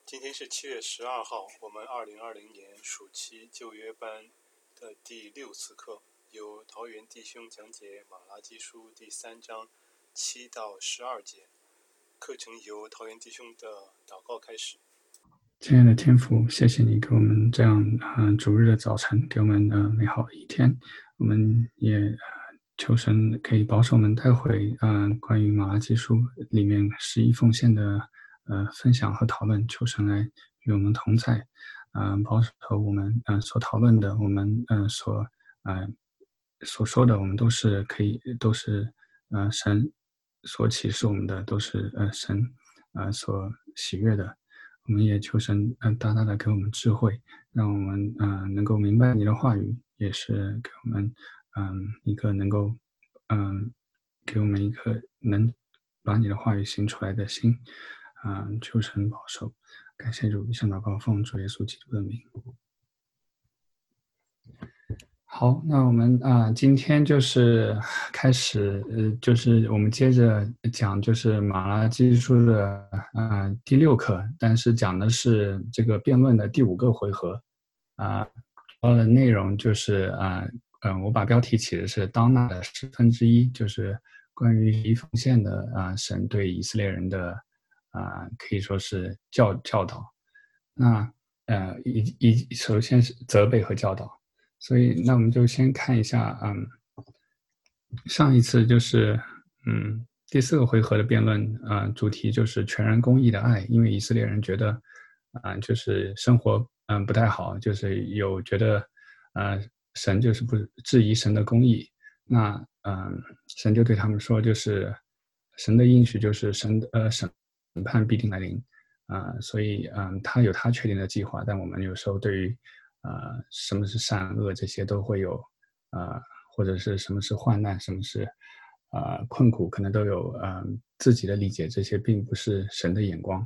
今天是7月12号，我们2020年暑期旧约班的第6次课，由桃园弟兄讲解马拉基书第3章7到12节。课程由桃园弟兄的祷告开始。 亲爱的天父，谢谢你给我们这样主日的早晨，给我们美好的一天。我们也求神可以保守我们待会关于马拉基书里面11奉献的分享和讨论，求神来与我们同在，保守我们所讨论的，我们所说的，我们都是神所启示我们的，都是神所喜悦的。我们也求神大大的给我们智慧，让我们能够明白你的话语，也是给我们一个能够给我们一个能把你的话语行出来的心，求神保守。感谢主，以上祷告奉主耶稣基督的名。好，那我们今天就是开始就是我们接着讲就是马拉基书的第6课，但是讲的是这个辩论的第5个回合。主要的内容就是我把标题起的是当纳的1/10，就是关于11奉献的神对以色列人的可以说是教导。那首先是责备和教导。所以那我们就先看一下上一次就是第4个回合的辩论主题就是全然公义的爱，因为以色列人觉得就是生活不太好，就是有觉得神就是不质疑神的公义。那神就对他们说，就是神的应许就是审判必定来临所以他有他确定的计划，但我们有时候对于什么是善恶这些都会有或者是什么是患难，什么是困苦，可能都有自己的理解，这些并不是神的眼光。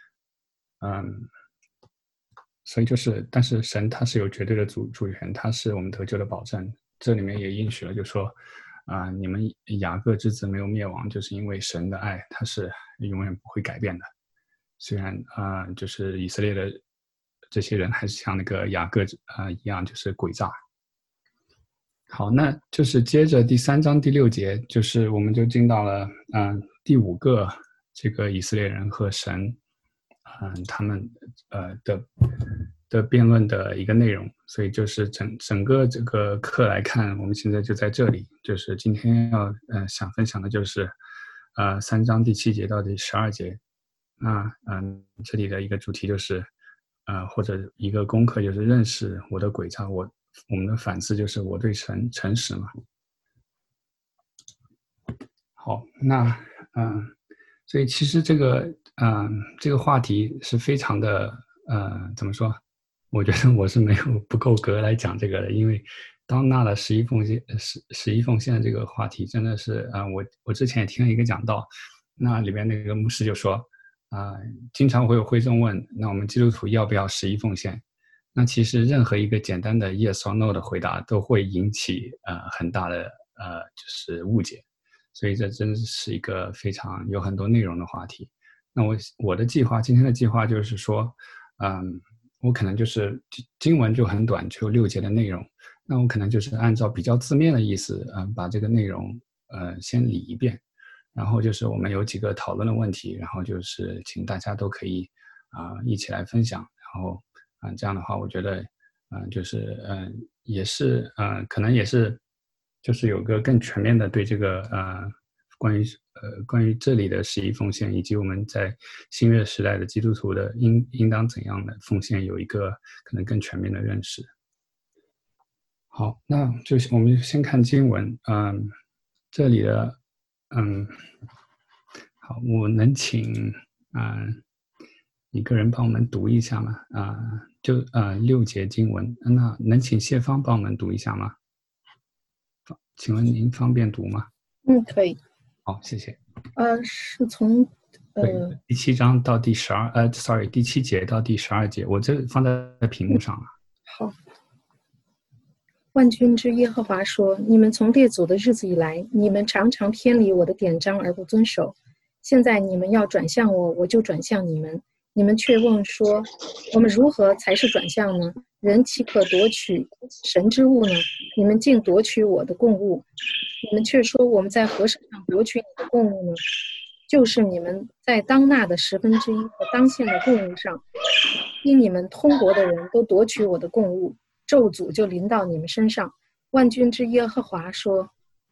所以就是但是神他是有绝对的主权，他是我们得救的保证。这里面也应许了，就说你们雅各之子没有灭亡，就是因为神的爱他是永远不会改变的。虽然就是以色列的这些人还是像那个雅各一样，就是诡诈。好，那就是接着第3章第6节，就是我们就进到了第5个这个以色列人和神他们的辩论的一个内容。所以就是整个这个课来看，我们现在就在这里，就是今天要想分享的就是3章第7节到第12节。那这里的一个主题就是或者一个功课就是认识我的诡诈，我们的反思就是我对神诚实嘛。好，那所以其实这个话题是非常的怎么说？我觉得我是没有不够格来讲这个的，因为当纳了11奉献的这个话题真的是我之前也听了一个讲道，那里边那个牧师就说经常会有会众问，那我们基督徒要不要11奉献？那其实任何一个简单的 yes or no 的回答都会引起很大的就是误解，所以这真是一个非常有很多内容的话题。那我的计划，今天的计划就是说，我可能就是经文就很短，只有6节的内容，那我可能就是按照比较字面的意思把这个内容先理一遍。然后就是我们有几个讨论的问题，然后就是请大家都可以一起来分享，然后这样的话我觉得就是也是可能也是就是有个更全面的对这个关于这里的11奉献，以及我们在新约时代的基督徒的应当怎样的奉献有一个可能更全面的认识。好，那我们就先看经文这里的好，我能请一个人帮我们读一下吗？就6节经文，那能请谢芳帮我们读一下吗？请问您方便读吗？ 可以。 好，谢谢。 是从第7章到第第7节到第12节，我这放在屏幕上了。 好。万军之耶和华说：你们从列祖的日子以来，你们常常偏离我的典章而不遵守。现在你们要转向我，我就转向你们； 你们却问说，我们如何才是转向呢？人岂可夺取神之物呢？你们竟夺取我的供物。你们却说，我们在何事上夺取你的供物呢？就是你们在当纳的1/10和当献的供物上，因你们通国的人都夺取我的供物，咒诅就临到你们身上。万军之耶和华说，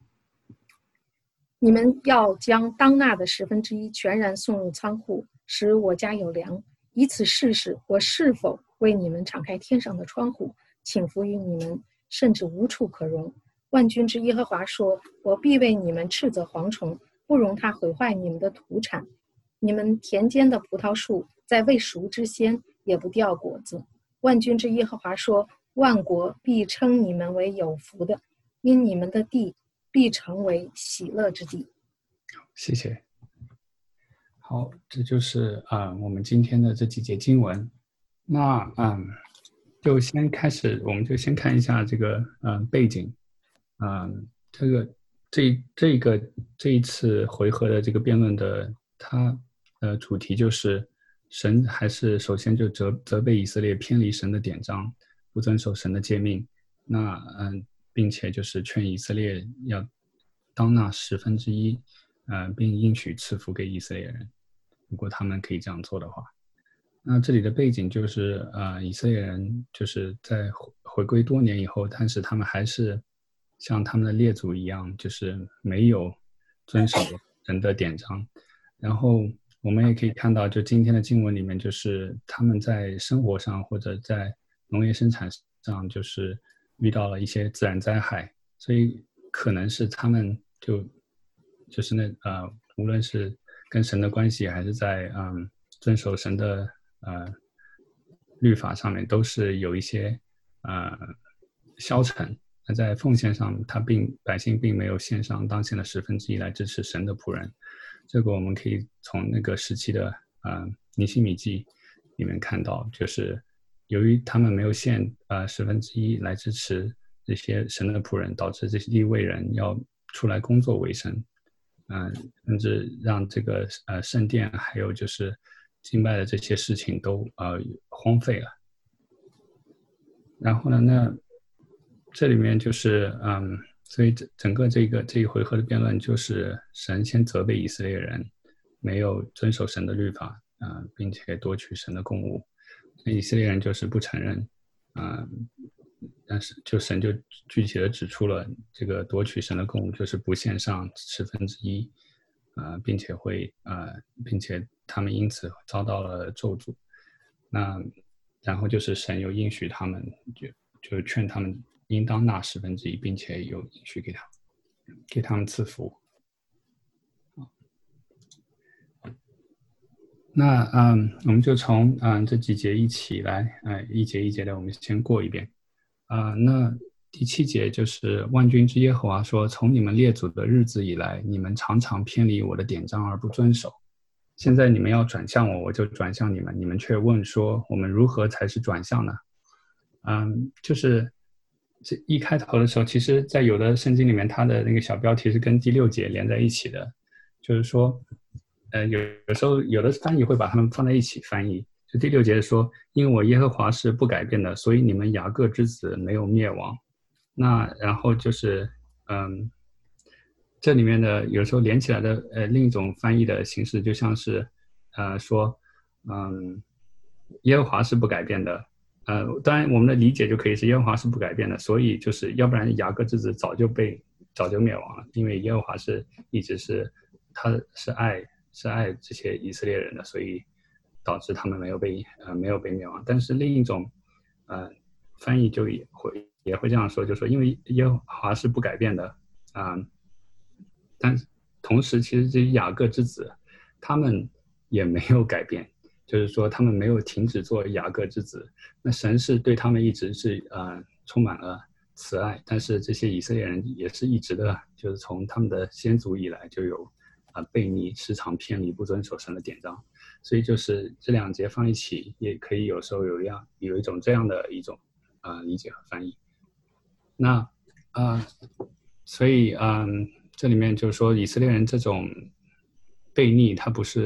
你们要将当纳的1/10全然送入仓库，使我家有粮，以此试试我是否为你们敞开天上的窗户，请服于你们，甚至无处可容。万军之耶和华说，我必为你们斥责蝗虫，不容它毁坏你们的土产。你们田间的葡萄树在未熟之先也不掉果子。万军之耶和华说，万国必称你们为有福的，因你们的地必成为喜乐之地。 谢谢。好，这就是我们今天的这几节经文。那就先开始，我们就先看一下这个背景。这一次回合的这个辩论的它主题就是神还是首先就责备以色列偏离神的典章，不遵守神的诫命。那并且就是劝以色列要当纳1/10，并应许赐福给以色列人，如果他们可以这样做的话。那这里的背景就是以色列人就是在回归多年以后，但是他们还是像他们的列祖一样，就是没有遵守神的典章。然后我们也可以看到，就今天的经文里面，就是他们在生活上或者在农业生产上，就是遇到了一些自然灾害，所以可能是他们就是无论是跟神的关系，还是在遵守神的律法上面，都是有一些消沉。那在奉献上，百姓并没有献上当献的1/10来支持神的仆人。这个我们可以从那个时期的尼希米记里面看到，就是由于他们没有献1/10来支持这些神的仆人，导致这些利未人要出来工作为生，甚至让这个圣殿还有就是敬拜的这些事情都荒废了。然后呢，那这里面就是所以整个这一回合的辩论就是神先责备以色列人没有遵守神的律法，并且夺取神的供物。那以色列人就是不承认，但是神就具体的指出了这个夺取神的供物就是不献上1/10，并且他们因此遭到了咒诅。那然后就是神有应许他们，就劝他们应当纳1/10，并且有应许给他们赐福。那我们就从这几节一起来，一节一节的我们先过一遍。那第7节就是万军之耶和华说，从你们列祖的日子以来，你们常常偏离我的典章而不遵守。现在你们要转向我，我就转向你们，你们却问说，我们如何才是转向呢？就是这一开头的时候，其实在有的圣经里面，它的那个小标题是跟第6节连在一起的，就是说有时候有的翻译会把它们放在一起翻译。就第6节说，因为我耶和华是不改变的，所以你们雅各之子没有灭亡。那然后就是这里面的有时候连起来的另一种翻译的形式，就像是说耶和华是不改变的。当然我们的理解就可以是耶和华是不改变的，所以就是要不然雅各之子早就灭亡了，因为耶和华一直是爱这些以色列人的，所以导致他们没有被灭亡。但是另一种翻译就也会这样说，就说因为耶和华是不改变的但同时其实这些雅各之子他们也没有改变，就是说他们没有停止做雅各之子。那神是对他们一直是充满了慈爱，但是这些以色列人也是一直的，就是从他们的先祖以来就有悖逆、时常偏离、不遵守神的典章。所以就是这2节放一起，也可以有时候有一种这样的一种理解和翻译。那所以这里面就是说以色列人这种悖逆，它不是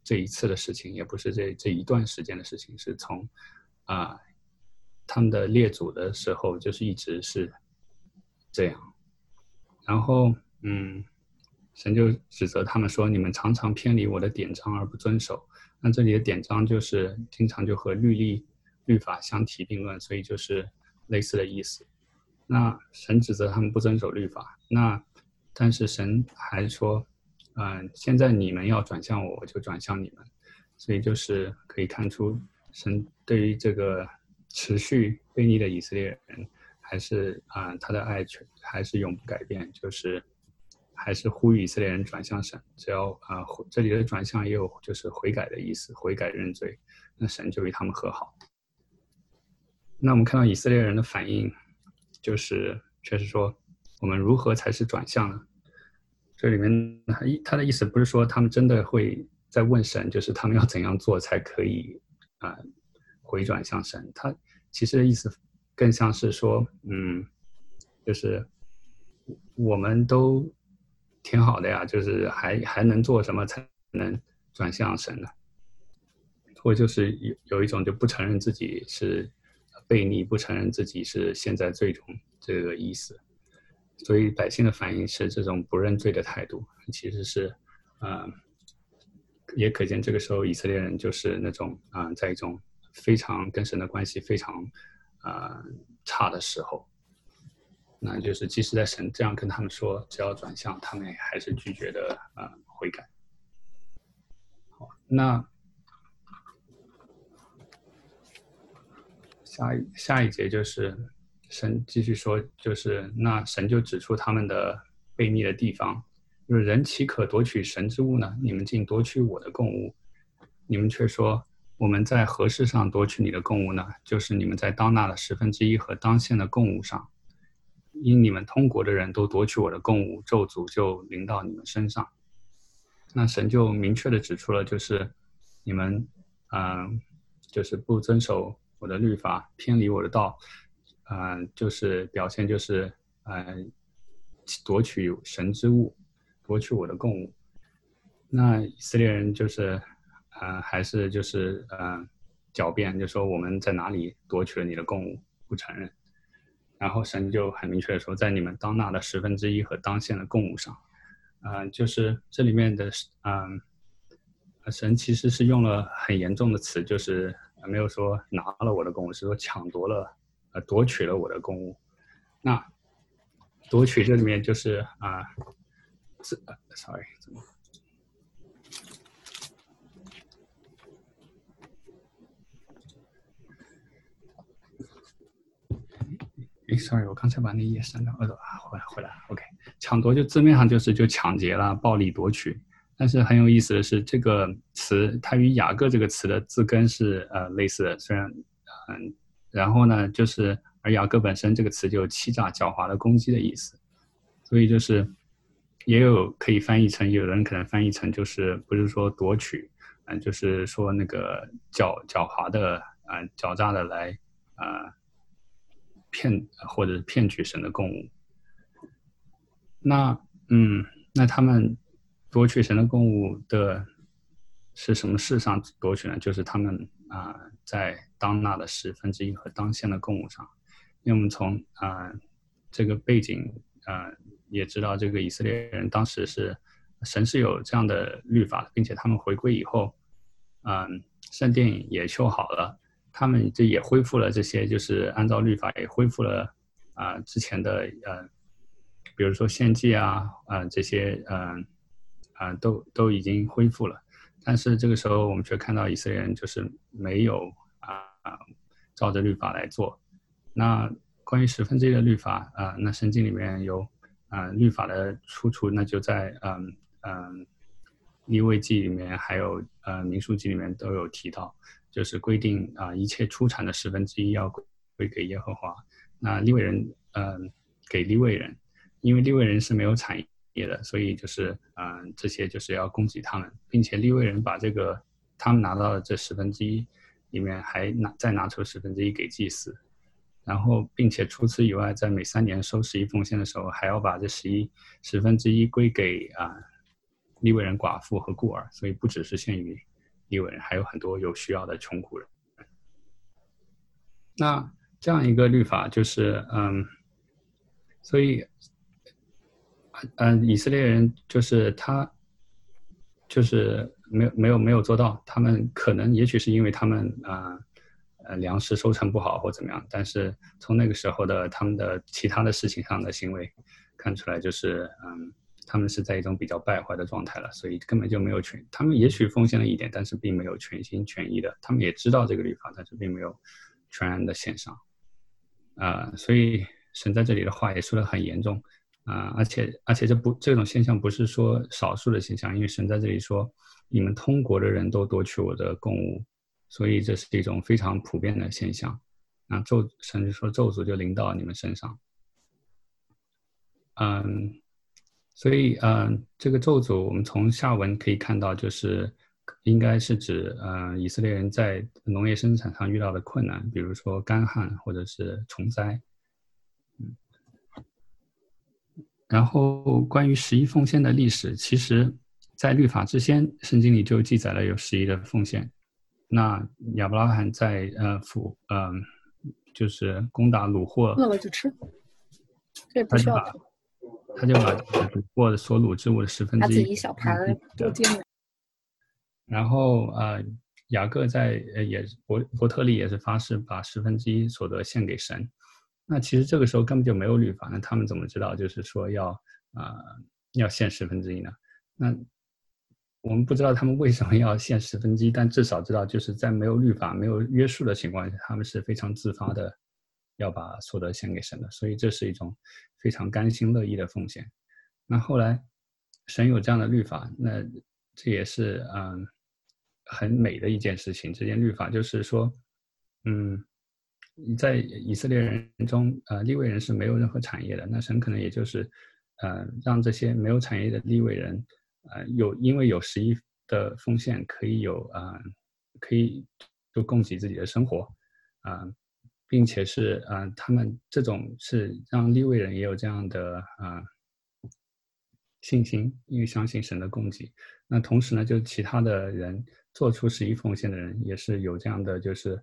这一次的事情，也不是这一段时间的事情，是从他们的列祖的时候就是一直是这样。然后神就指责他们说，你们常常偏离我的典章而不遵守。那这里的典章就是经常就和律法相提并论，所以就是类似的意思。那神指责他们不遵守律法，但是神还说现在你们要转向我，我就转向你们。所以就是可以看出神对于这个持续悖逆的以色列人还是他的爱还是永不改变，就是还是呼吁以色列人转向神。只要这里的转向也有就是悔改的意思，悔改认罪，那神就与他们和好。那我们看到以色列人的反应，就是确实说我们如何才是转向呢？这里面他的意思不是说他们真的会在问神，就是他们要怎样做才可以回转向神。他其实的意思更像是说就是我们都挺好的呀，就是还能做什么才能转向神呢？或就是有一种就不承认自己是悖逆，不承认自己是现在最终这个意思。所以百姓的反应是这种不认罪的态度，其实是也可见这个时候以色列人就是那种在一种非常跟神的关系非常差的时候，那就是即使在神这样跟他们说只要转向，他们也还是拒绝的悔改。好，那下一节就是神继续说，就是那神就指出他们的悖逆的地方，就是人岂可夺取神之物呢？你们竟夺取我的供物。你们却说我们在何事上夺取你的供物呢？就是你们在当纳的1/10和当献的供物上。因你们通国的人都夺取我的供物，咒诅就临到你们身上。那神就明确的指出了，就是你们就是不遵守我的律法，偏离我的道，就是表现就是夺取神之物，夺取我的供物。那以色列人就是还是就是狡辩，就说我们在哪里夺取了你的供物，不承认。然后神就很明确的说，在你们当纳的1/10和当献的供物上，就是这里面的神其实是用了很严重的词，就是没有说拿了我的供物，是说抢夺了夺取了我的供物。那夺取这里面就是sorry 怎么？sorry， 我刚才把那页删掉，回来 ，OK。抢夺就字面上就抢劫了，暴力夺取。但是很有意思的是，这个词它与雅各这个词的字根是类似的，虽然然后呢，就是而雅各本身这个词就有欺诈、狡猾的攻击的意思，所以就是也有可以翻译成，有人可能翻译成就是不是说夺取，就是说那个狡猾的狡诈的来或者骗取神的供物。那他们夺取神的供物的是什么事上夺取呢？就是他们在当纳的1/10和当献的供物上。因为我们从这个背景也知道，这个以色列人当时是神是有这样的律法的，并且他们回归以后，圣殿也修好了，他们这也恢复了这些，就是按照律法也恢复了之前的比如说献祭这些都已经恢复了。但是这个时候我们却看到以色列人就是没有照着律法来做。那关于1/10的律法那圣经里面有律法的出处，那就在利未记里面还有民数记里面都有提到，就是规定一切出产的1/10要归给耶和华。那利未人给利未人，因为利未人是没有产业的，所以就是这些就是要供给他们，并且利未人把这个他们拿到的这1/10里面还再拿出1/10给祭司，然后并且除此以外，在每3年收11奉献的时候，还要把这1/10归给利未人寡妇和孤儿，所以不只是献于利未人，还有很多有需要的穷苦人。那这样一个律法就是所以以色列人就是他就是没有做到，他们可能也许是因为他们粮食收成不好或怎么样，但是从那个时候的他们的其他的事情上的行为看出来，就是他们是在一种比较败坏的状态了，所以根本就没有他们也许奉献了一点，但是并没有全心全意的，他们也知道这个律法，但是并没有全然的献上所以神在这里的话也说得很严重而且这种现象不是说少数的现象，因为神在这里说你们通国的人都夺取我的供物，所以这是一种非常普遍的现象。神就说咒诅就临到你们身上。所以这个咒诅我们从下文可以看到，就是应该是指以色列人在农业生产上遇到的困难，比如说干旱或者是虫灾。然后关于十一奉献的历史，其实在律法之前，圣经里就记载了有十一的奉献。那亚伯拉罕在就是攻打掳获， 饿了就吃，这不需要等。 他就把掳获的所掳之物的1/10 他自己一小盘都煎了。 然后雅各在伯特利也是发誓把1/10所得献给神。那其实这个时候根本就没有律法，那他们怎么知道就是说要献1/10呢？那我们不知道他们为什么要献1/10，但至少知道就是在没有律法、没有约束的情况下，他们是非常自发的要把所得献给神的，所以这是一种非常甘心乐意的奉献。那后来神有这样的律法，那这也是很美的一件事情。这件律法就是说在以色列人中利未人是没有任何产业的，那神可能也就是让这些没有产业的利未人因为有11的奉献可以就供给自己的生活并且是他们这种是让利未人也有这样的信心，因为相信神的供给。那同时呢，就其他的人做出11奉献的人也是有这样的就是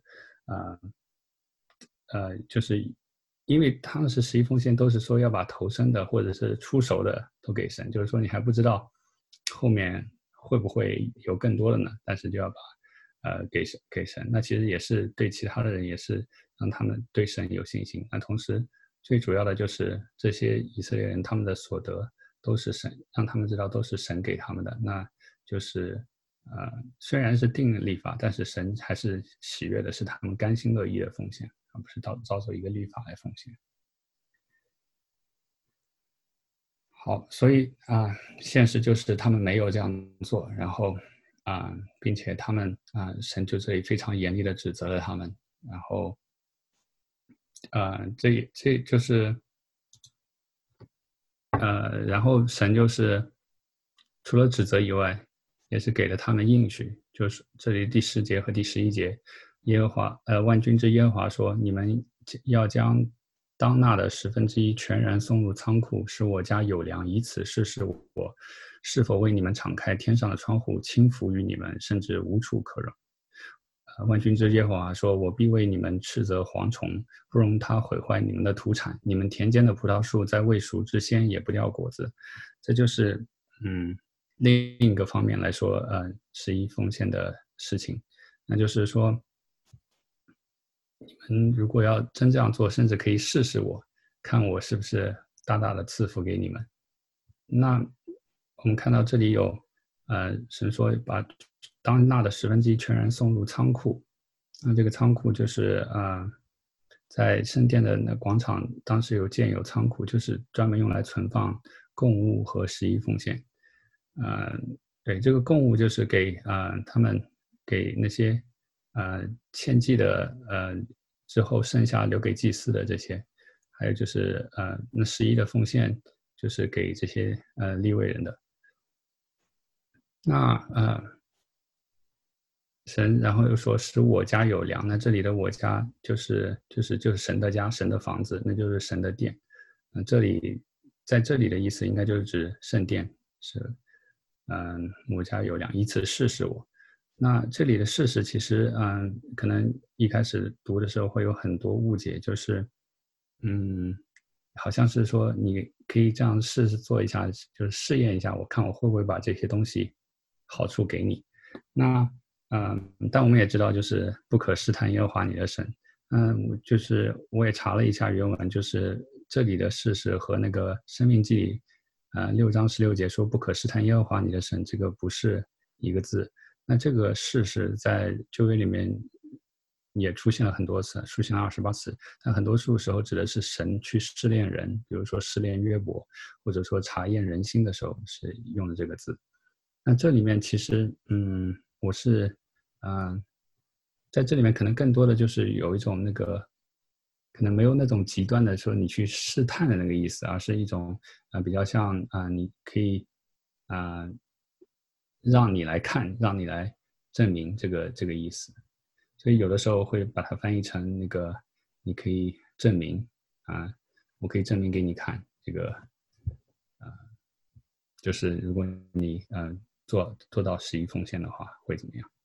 就是因为他们是11奉献都是说要把头生的或者是出熟的都给神，就是说你还不知道后面会不会有更多的呢，但是就要把给神。那其实也是对其他的人也是让他们对神有信心。那同时最主要的就是这些以色列人他们的所得都是神，让他们知道都是神给他们的，那就是虽然是定了律法，但是神还是喜悦的是他们甘心乐意的奉献，而不是照着一个律法来奉献。好，所以现实就是他们没有这样做，然后并且他们神就这里非常严厉的指责了他们，然后这就是然后神就是除了指责以外，也是给了他们应许，就是这里第10节和第11节，耶和华万军之耶和华说，你们要将当纳的1/10全然送入仓库，使我家有粮，以此试试我是否为你们敞开天上的窗户，倾福于你们，甚至无处可容。万军之耶和华说，我必为你们斥责蝗虫，不容它毁坏你们的土产，你们田间的葡萄树在未熟之先也不掉果子。这就是另一个方面来说11奉献的事情，那就是说你们如果要真这样做，甚至可以试试我，看我是不是大大的赐福给你们。那我们看到这里有神说把当纳的1/10全然送入仓库，那这个仓库就是在圣殿的那广场当时建有仓库，就是专门用来存放供物和11奉献。对，这个供物就是给他们给那些献祭的之后剩下留给祭司的这些，还有就是那11的奉献就是给这些利未人的。那神然后又说使我家有粮，那这里的我家就是神的家，神的房子，那就是神的殿。在这里的意思应该就是指圣殿，是我家有粮，以此试试我。 那这里的事实其实，可能一开始读的时候会有很多误解，就是，好像是说你可以这样试试做一下，就是试验一下，我看我会不会把这些东西好处给你。那，但我们也知道，就是不可试探耶和华你的神。就是我也查了一下原文，就是这里的事实和那个申命记6章16节说不可试探耶和华你的神，这个不是一个字。那这个事实在旧约里面也出现了很多次，出现了28次，但很多时候指的是神去试炼人，比如说试炼约伯，或者说查验人心的时候是用的这个字。那这里面其实，我是，在这里面可能更多的就是有一种那个，可能没有那种极端的说你去试探的那个意思，而是一种比较像你可以让你来看，让你来证明这个意思。所以有的时候会把它翻译成那个你可以证明我可以证明给你看这个就是如果你做到11奉献的话会怎么样。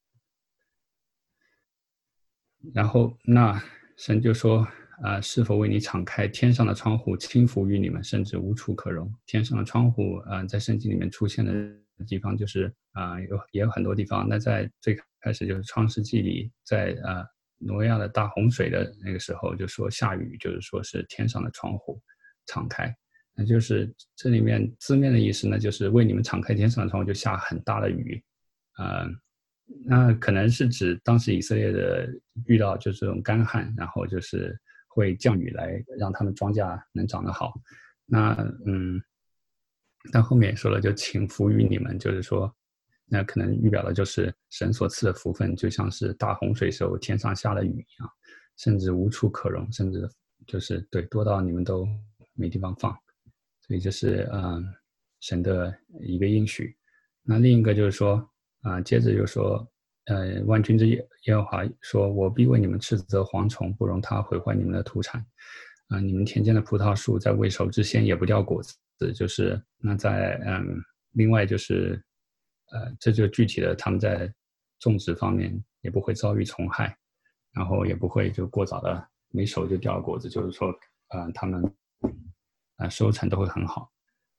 然后那神就说是否为你敞开天上的窗户，倾福于你们，甚至无处可容。天上的窗户在圣经里面出现的地方就是也有很多地方。那在最开始就是创世纪里，在挪亚的大洪水的那个时候就说下雨，就是说是天上的窗户敞开。那就是这里面字面的意思呢，就是为你们敞开天上的窗户，就下很大的雨。那可能是指当时以色列的遇到就是这种干旱，然后就是会降雨来让他们庄稼能长得好。那但后面也说了，就请福于你们，就是说，那可能预表的就是神所赐的福分，就像是大洪水时候天上下的雨一样，甚至无处可容，甚至就是对多到你们都没地方放。所以这是神的一个应许。那另一个就是说接着就说万军之耶和华说，我必为你们斥责蝗虫，不容它毁坏你们的土产。你们田间的葡萄树在未熟之先也不掉果子。就是那在另外就是这就具体的他们在种植方面也不会遭遇虫害，然后也不会就过早的没熟就掉果子，就是说他们收成都会很好。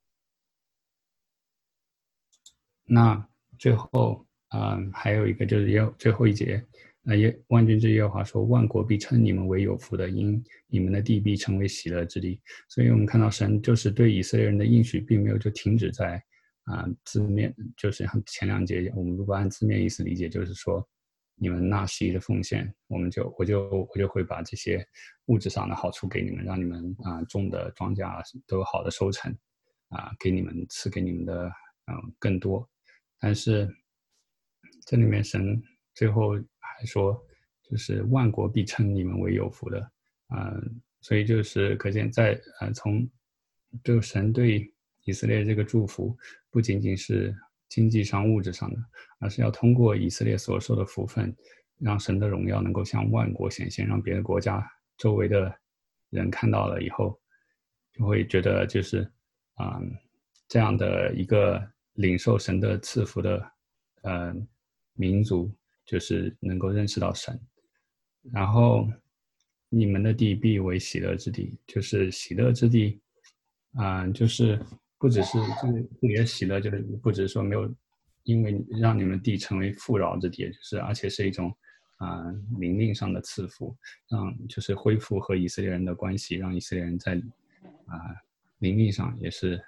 那最后还有一个就是最后一节万军之耶和华说，万国必称你们为有福的，因你们的地必成为喜乐之地。所以我们看到神就是对以色列人的应许并没有就停止在字面，就是前2节我们如果按字面意思理解，就是说你们纳11的奉献，我就会把这些物质上的好处给你们，让你们种的庄稼都有好的收成给你们赐给你们的更多。但是这里面神最后还说，就是万国必称你们为有福的，所以就是可见在从就神对以色列这个祝福，不仅仅是经济上物质上的，而是要通过以色列所受的福分，让神的荣耀能够向万国显现，让别的国家周围的人看到了以后，就会觉得就是这样的一个领受神的赐福的民族，就是能够认识到神。然后你们的地必为喜乐之地，就是喜乐之地就是不只是这里的喜乐，就是不只是说没有因为让你们地成为富饶之地，就是而且是一种灵命上的赐福，让就是恢复和以色列人的关系，让以色列人在灵命上也是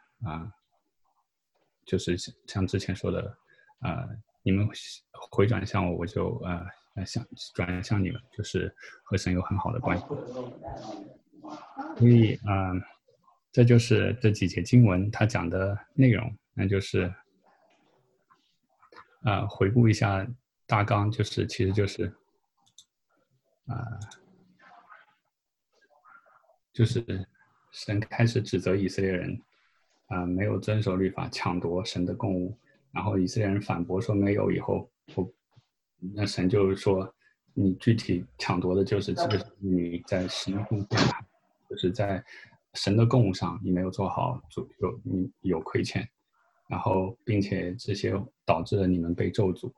就是像之前说的你们回转向我，我就转向你们，就是和神有很好的关系。所以这就是这几节经文它讲的内容，那就是回顾一下大纲，就是其实就是就是神开始指责以色列人没有遵守律法，抢夺神的供物，然后以色列人反驳说没有，以后那神就说你具体抢夺的就是这个你在神的供献，就是在神的供物上你没有做好，你有亏欠，然后并且这些导致了你们被咒诅。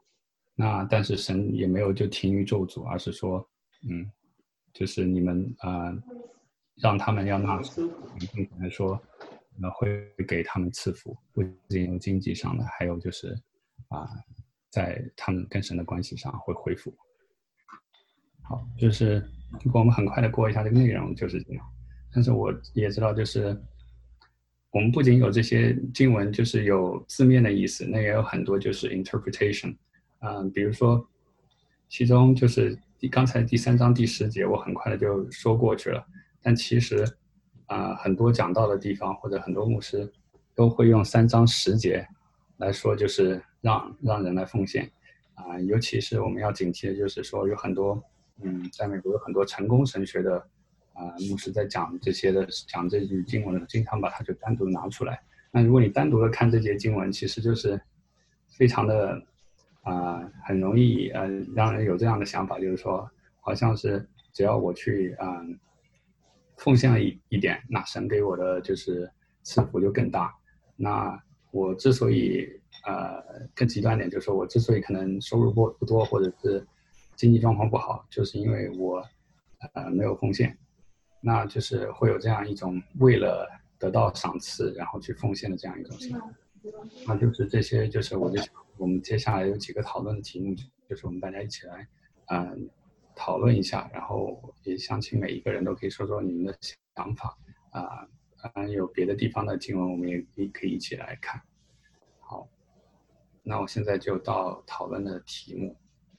那但是神也没有就停于咒诅，而是说，就是你们让他们要纳税，并且说，会给他们赐福，不仅有经济上的，还有就是在他们跟神的关系上会恢复。好，就是如果我们很快的过一下这个内容，就是这样。但是我也知道，就是我们不仅有这些经文，就是有字面的意思，那也有很多就是 interpretation。比如说，其中就是刚才第3章第10节，我很快的就说过去了。但其实，很多讲到的地方或者很多牧师都会用3章10节来说，就是让人来奉献。尤其是我们要警惕的，就是说有很多，在美国有很多成功神学的牧师在讲这句经文的，经常把它就单独拿出来。那如果你单独的看这节经文，其实就是非常的很容易让人有这样的想法，就是说好像是只要我去奉献了一点，那神给我的就是赐福就更大。那我之所以更极端点，就是说我之所以可能收入不多，或者是经济状况不好，就是因为我没有奉献。那就是会有这样一种为了得到赏赐然后去奉献的这样一种心态。那就是这些，就是我们接下来有几个讨论的题目，就是我们大家一起来讨论一下，然后也想请每一个人都可以说说你们的想法有别的地方的经文我们也可以一起来看。好，那我现在就到讨论的题目。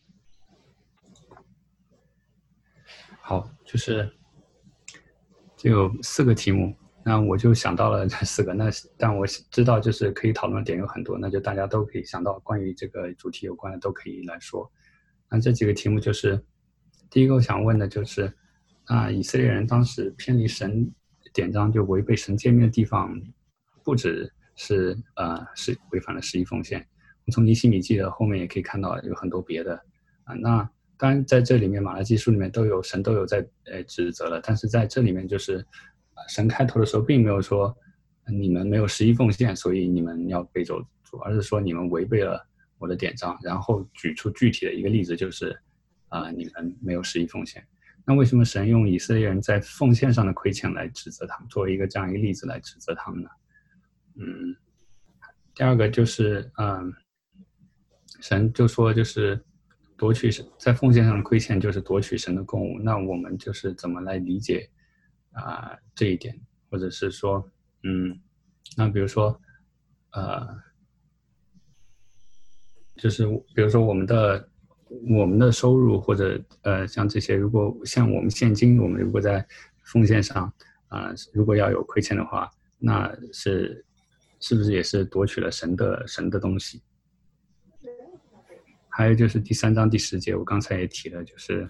好，就是这有4个题目，那我就想到了这4个。但我知道就是可以讨论的点有很多，那就大家都可以想到关于这个主题有关的都可以来说。那这几个题目就是，第一个我想问的就是以色列人当时偏离神典章，就违背神诫命的地方，不只是违反了11奉献。我们从尼希米记的后面也可以看到有很多别的那当然在这里面马拉基书里面神都有在指责了，但是在这里面就是神开头的时候并没有说你们没有11奉献，所以你们要被咒诅，而是说你们违背了我的典章，然后举出具体的一个例子，就是你们没有11奉献。那为什么神用以色列人在奉献上的亏欠来指责他们，作为这样一个例子来指责他们呢？第二个就是神就说就是夺取在奉献上的亏欠就是夺取神的供物，那我们就是怎么来理解这一点，或者是说那比如说就是比如说我们的收入或者像这些，如果像我们现今我们如果在奉献上如果要有亏欠的话，那是不是也是夺取了神的东西？还有就是第3章第10节，我刚才也提了，就是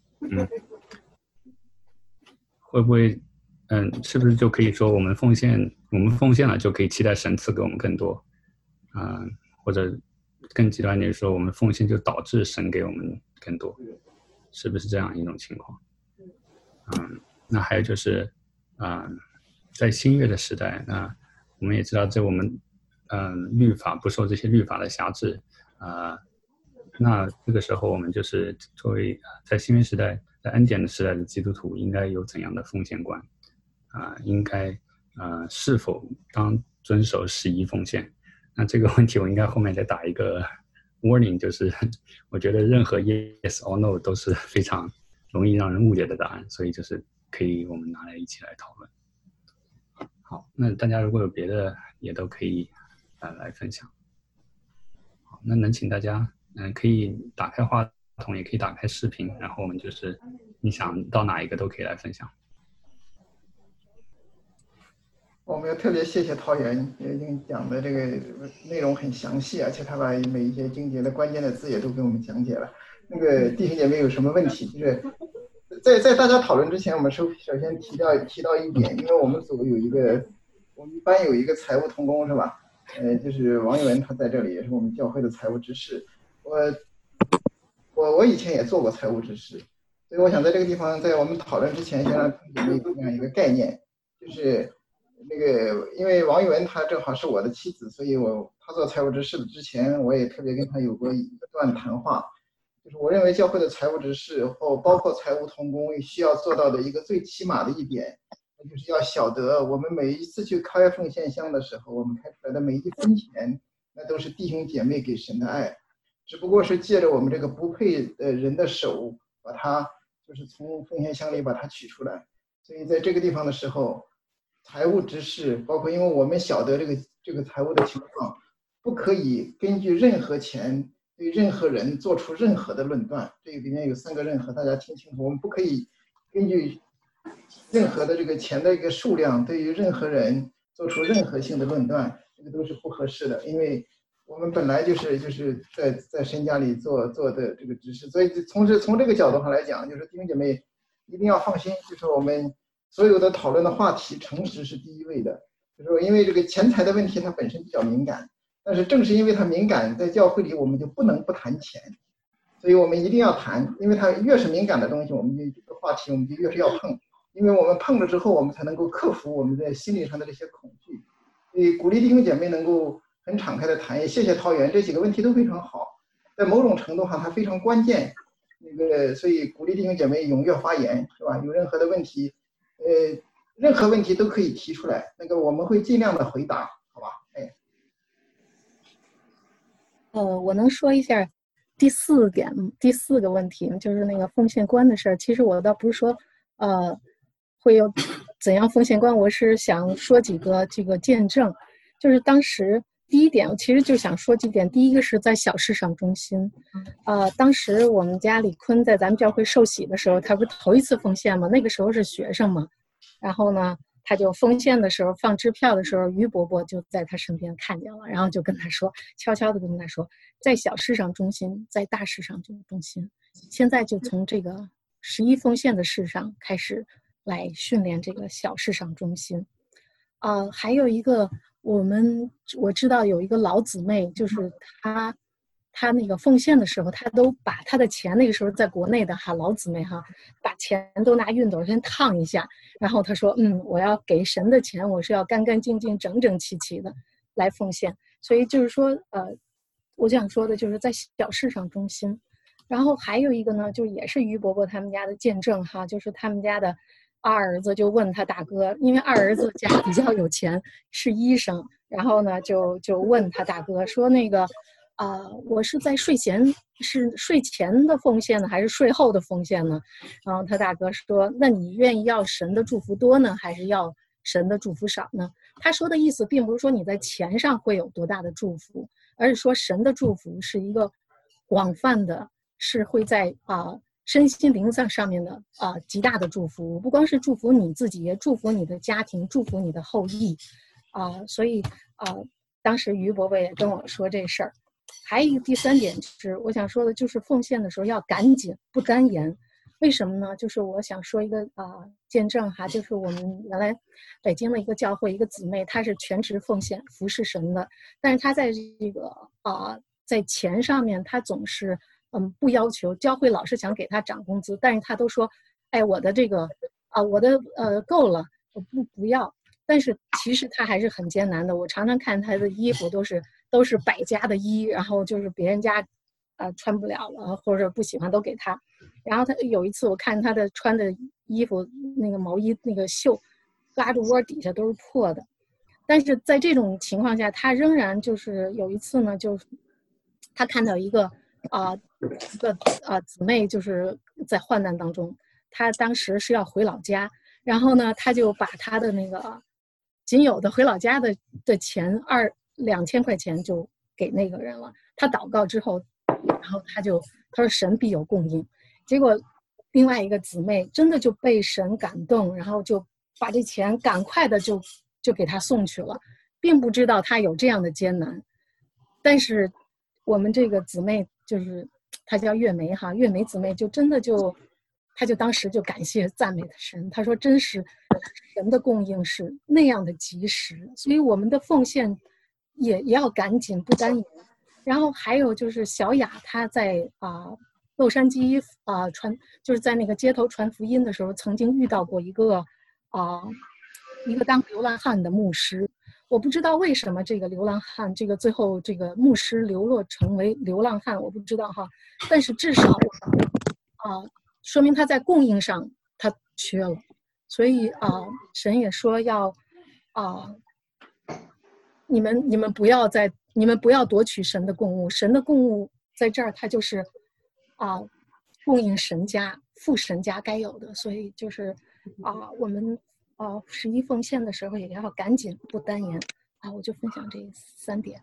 会不会是不是就可以说我们奉献了就可以期待神赐给我们更多或者更极端点说，我们奉献就导致神给我们更多，是不是这样一种情况？那还有就是在新约的时代，那我们也知道我们律法不受这些律法的辖制那这个时候我们就是作为在新约时代在恩典的时代的基督徒应该有怎样的奉献观应该是否当遵守11奉献？那这个问题我应该后面再打一个 warning， 就是我觉得任何 yes or no 都是非常容易让人误解的答案，所以就是可以我们拿来一起来讨论。好，那大家如果有别的也都可以来分享。好，那能请大家可以打开话筒，也可以打开视频，然后我们就是你想到哪一个都可以来分享。 我们要特别谢谢陶源，已经讲的这个内容很详细，而且他把每一些经节的关键的字也都给我们讲解了。那个弟兄姐妹有什么问题？就是在大家讨论之前，我们首先提到一点，因为我们组我们班有一个财务同工是吧？就是王一文，他在这里也是我们教会的财务执事。我以前也做过财务执事，所以我想在这个地方，在我们讨论之前，先让弟兄姐妹有这样一个概念，就是那个因为王源她正好是我的妻子，所以她做财务执事之前，我也特别跟她有过一段谈话。就是我认为教会的财务执事或包括财务同工需要做到的一个最起码的一点，那就是要晓得我们每一次去开奉献箱的时候，我们开出来的每一分钱，那都是弟兄姐妹给神的爱，只不过是借着我们这个不配人的手，把它就是从奉献箱里把它取出来。所以在这个地方的时候，财务执事包括因为我们晓得这个财务的情况，不可以根据任何钱对任何人做出任何的论断。这里面有3个任何，大家听清楚，我们不可以根据任何的这个钱的一个数量对于任何人做出任何性的论断，这个都是不合适的。因为我们本来就是在神家里做的这个执事，所以从这个角度上来讲，就是弟兄姐妹一定要放心，就是我们所有的讨论的话题，诚实是第一位的。就是说因为这个钱财的问题它本身比较敏感，但是正是因为它敏感，在教会里我们就不能不谈钱，所以我们一定要谈，因为它越是敏感的东西，我们这个话题我们就越是要碰，因为我们碰了之后，我们才能够克服我们在心理上的这些恐惧。所以鼓励弟兄姐妹能够很敞开的谈，也谢谢桃园，这几个问题都非常好，在某种程度上它非常关键。所以鼓励弟兄姐妹踊跃发言，是吧？有任何的问题，任何问题都可以提出来，我们会尽量的回答，好吧？ 我能说一下第4个问题，就是那个奉献观的事儿。其实我倒不是说，会有怎样奉献观，我是想说几个这个见证。就是当时第一点，我其实就想说几点。第一个是在小市场中心，当时我们家李坤在咱们教会受洗的时候，他不是头一次奉献吗？那个时候是学生嘛，然后呢，他就奉献的时候放支票的时候，于伯伯就在他身边看见了，然后就跟他说，悄悄的跟他说，在小市场中心，在大市场中心。现在就从这个11奉献的事上开始来训练这个小市场中心。还有一个我知道有一个老姊妹，就是他那个奉献的时候，他都把他的钱，那个时候在国内的老姊妹把钱都拿熨斗先烫一下，然后他说我要给神的钱，我是要干干净净整整齐齐的来奉献。所以就是说我想说的就是在小市场中心。然后还有一个呢，就也是于伯伯他们家的见证就是他们家的二儿子就问他大哥，因为二儿子家比较有钱，是医生，然后呢就问他大哥说，那个我是在睡前的奉献呢，还是睡后的奉献呢？然后他大哥说，那你愿意要神的祝福多呢，还是要神的祝福少呢？他说的意思并不是说你在钱上会有多大的祝福，而是说神的祝福是一个广泛的，是会在身心灵上面的极大的祝福，不光是祝福你自己，也祝福你的家庭，祝福你的后裔所以当时于伯伯也跟我说这事儿。还有一个第3点是我想说的，就是奉献的时候要赶紧不单言。为什么呢？就是我想说一个见证就是我们原来北京的一个教会一个姊妹，她是全职奉献服侍神的，但是她在这个在钱上面她总是不要求，教会老是想给她涨工资，但是她都说我的这个我的够了，我不要。但是其实她还是很艰难的，我常常看她的衣服都是百家的衣，然后就是别人家穿不了了或者不喜欢都给她。然后她有一次我看她的穿的衣服，那个毛衣那个袖胳肢窝底下都是破的，但是在这种情况下，她仍然就是有一次呢，就是她看到一个姊妹就是在患难当中，她当时是要回老家，然后呢她就把她的那个仅有的回老家的钱2000块钱就给那个人了。她祷告之后，然后她说神必有供应。结果另外一个姊妹真的就被神感动，然后就把这钱赶快的就给她送去了，并不知道她有这样的艰难。但是我们这个姊妹就是她叫月梅月梅姊妹，就真的她就当时就感谢赞美的神，她说真是神的供应是那样的及时，所以我们的奉献也要赶紧不单言。然后还有就是小雅她在洛杉矶就是在那个街头传福音的时候，曾经遇到过一个一个当流浪汉的牧师。我不知道为什么这个流浪汉，这个最后这个牧师流落成为流浪汉，我不知道哈。但是至少说明他在供应上他缺了，所以神也说要你们不要夺取神的供物，神的供物在这儿，它就是供应神家父神家该有的，所以就是我们11奉献的时候也要赶紧不单言我就分享这3点。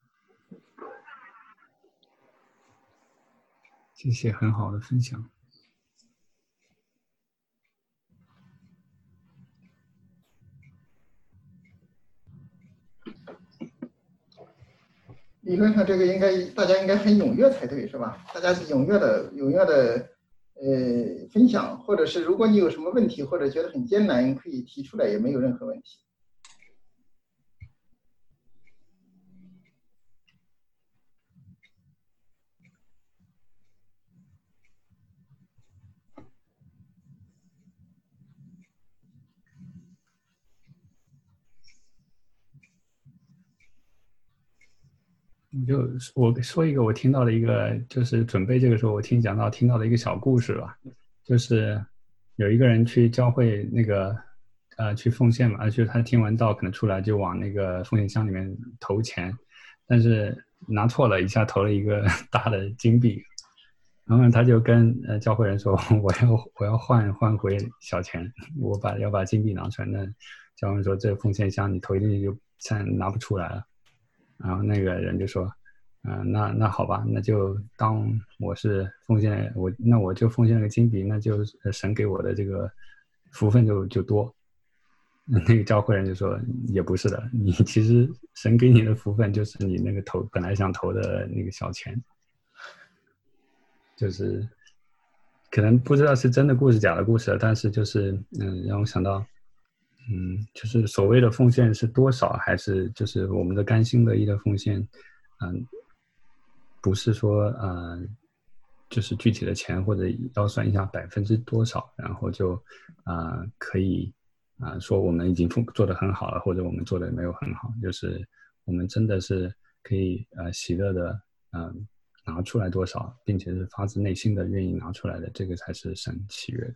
谢谢，很好的分享。 理论上这个大家应该很踊跃才对，是吧？大家是踊跃的分享，或者是如果你有什么问题或者觉得很艰难，可以提出来，也没有任何问题。 我说一个我听到的一个，就是准备这个时候我听到的一个小故事吧，就是有一个人去教会那个去奉献嘛，就是他听完道可能出来就往那个奉献箱里面投钱，但是拿错了，一下投了一个大的金币，然后他就跟教会人说我要换回小钱，要把金币拿出来。那教会人说这个奉献箱你投进去就现在拿不出来了。然后那个人就说那好吧，那就当我是奉献我就奉献了个金币，那就神给我的这个福分就多。那个教会人就说也不是的，你其实神给你的福分就是你那个本来想投的那个小钱。就是可能不知道是真的故事假的故事，但是就是让我想到就是所谓的奉献是多少，还是就是我们的甘心乐意的奉献不是说就是具体的钱或者要算一下%多少，然后就可以说我们已经做得很好了，或者我们做得没有很好，就是我们真的是可以喜乐的拿出来多少，并且是发自内心的愿意拿出来的，这个才是神喜悦的。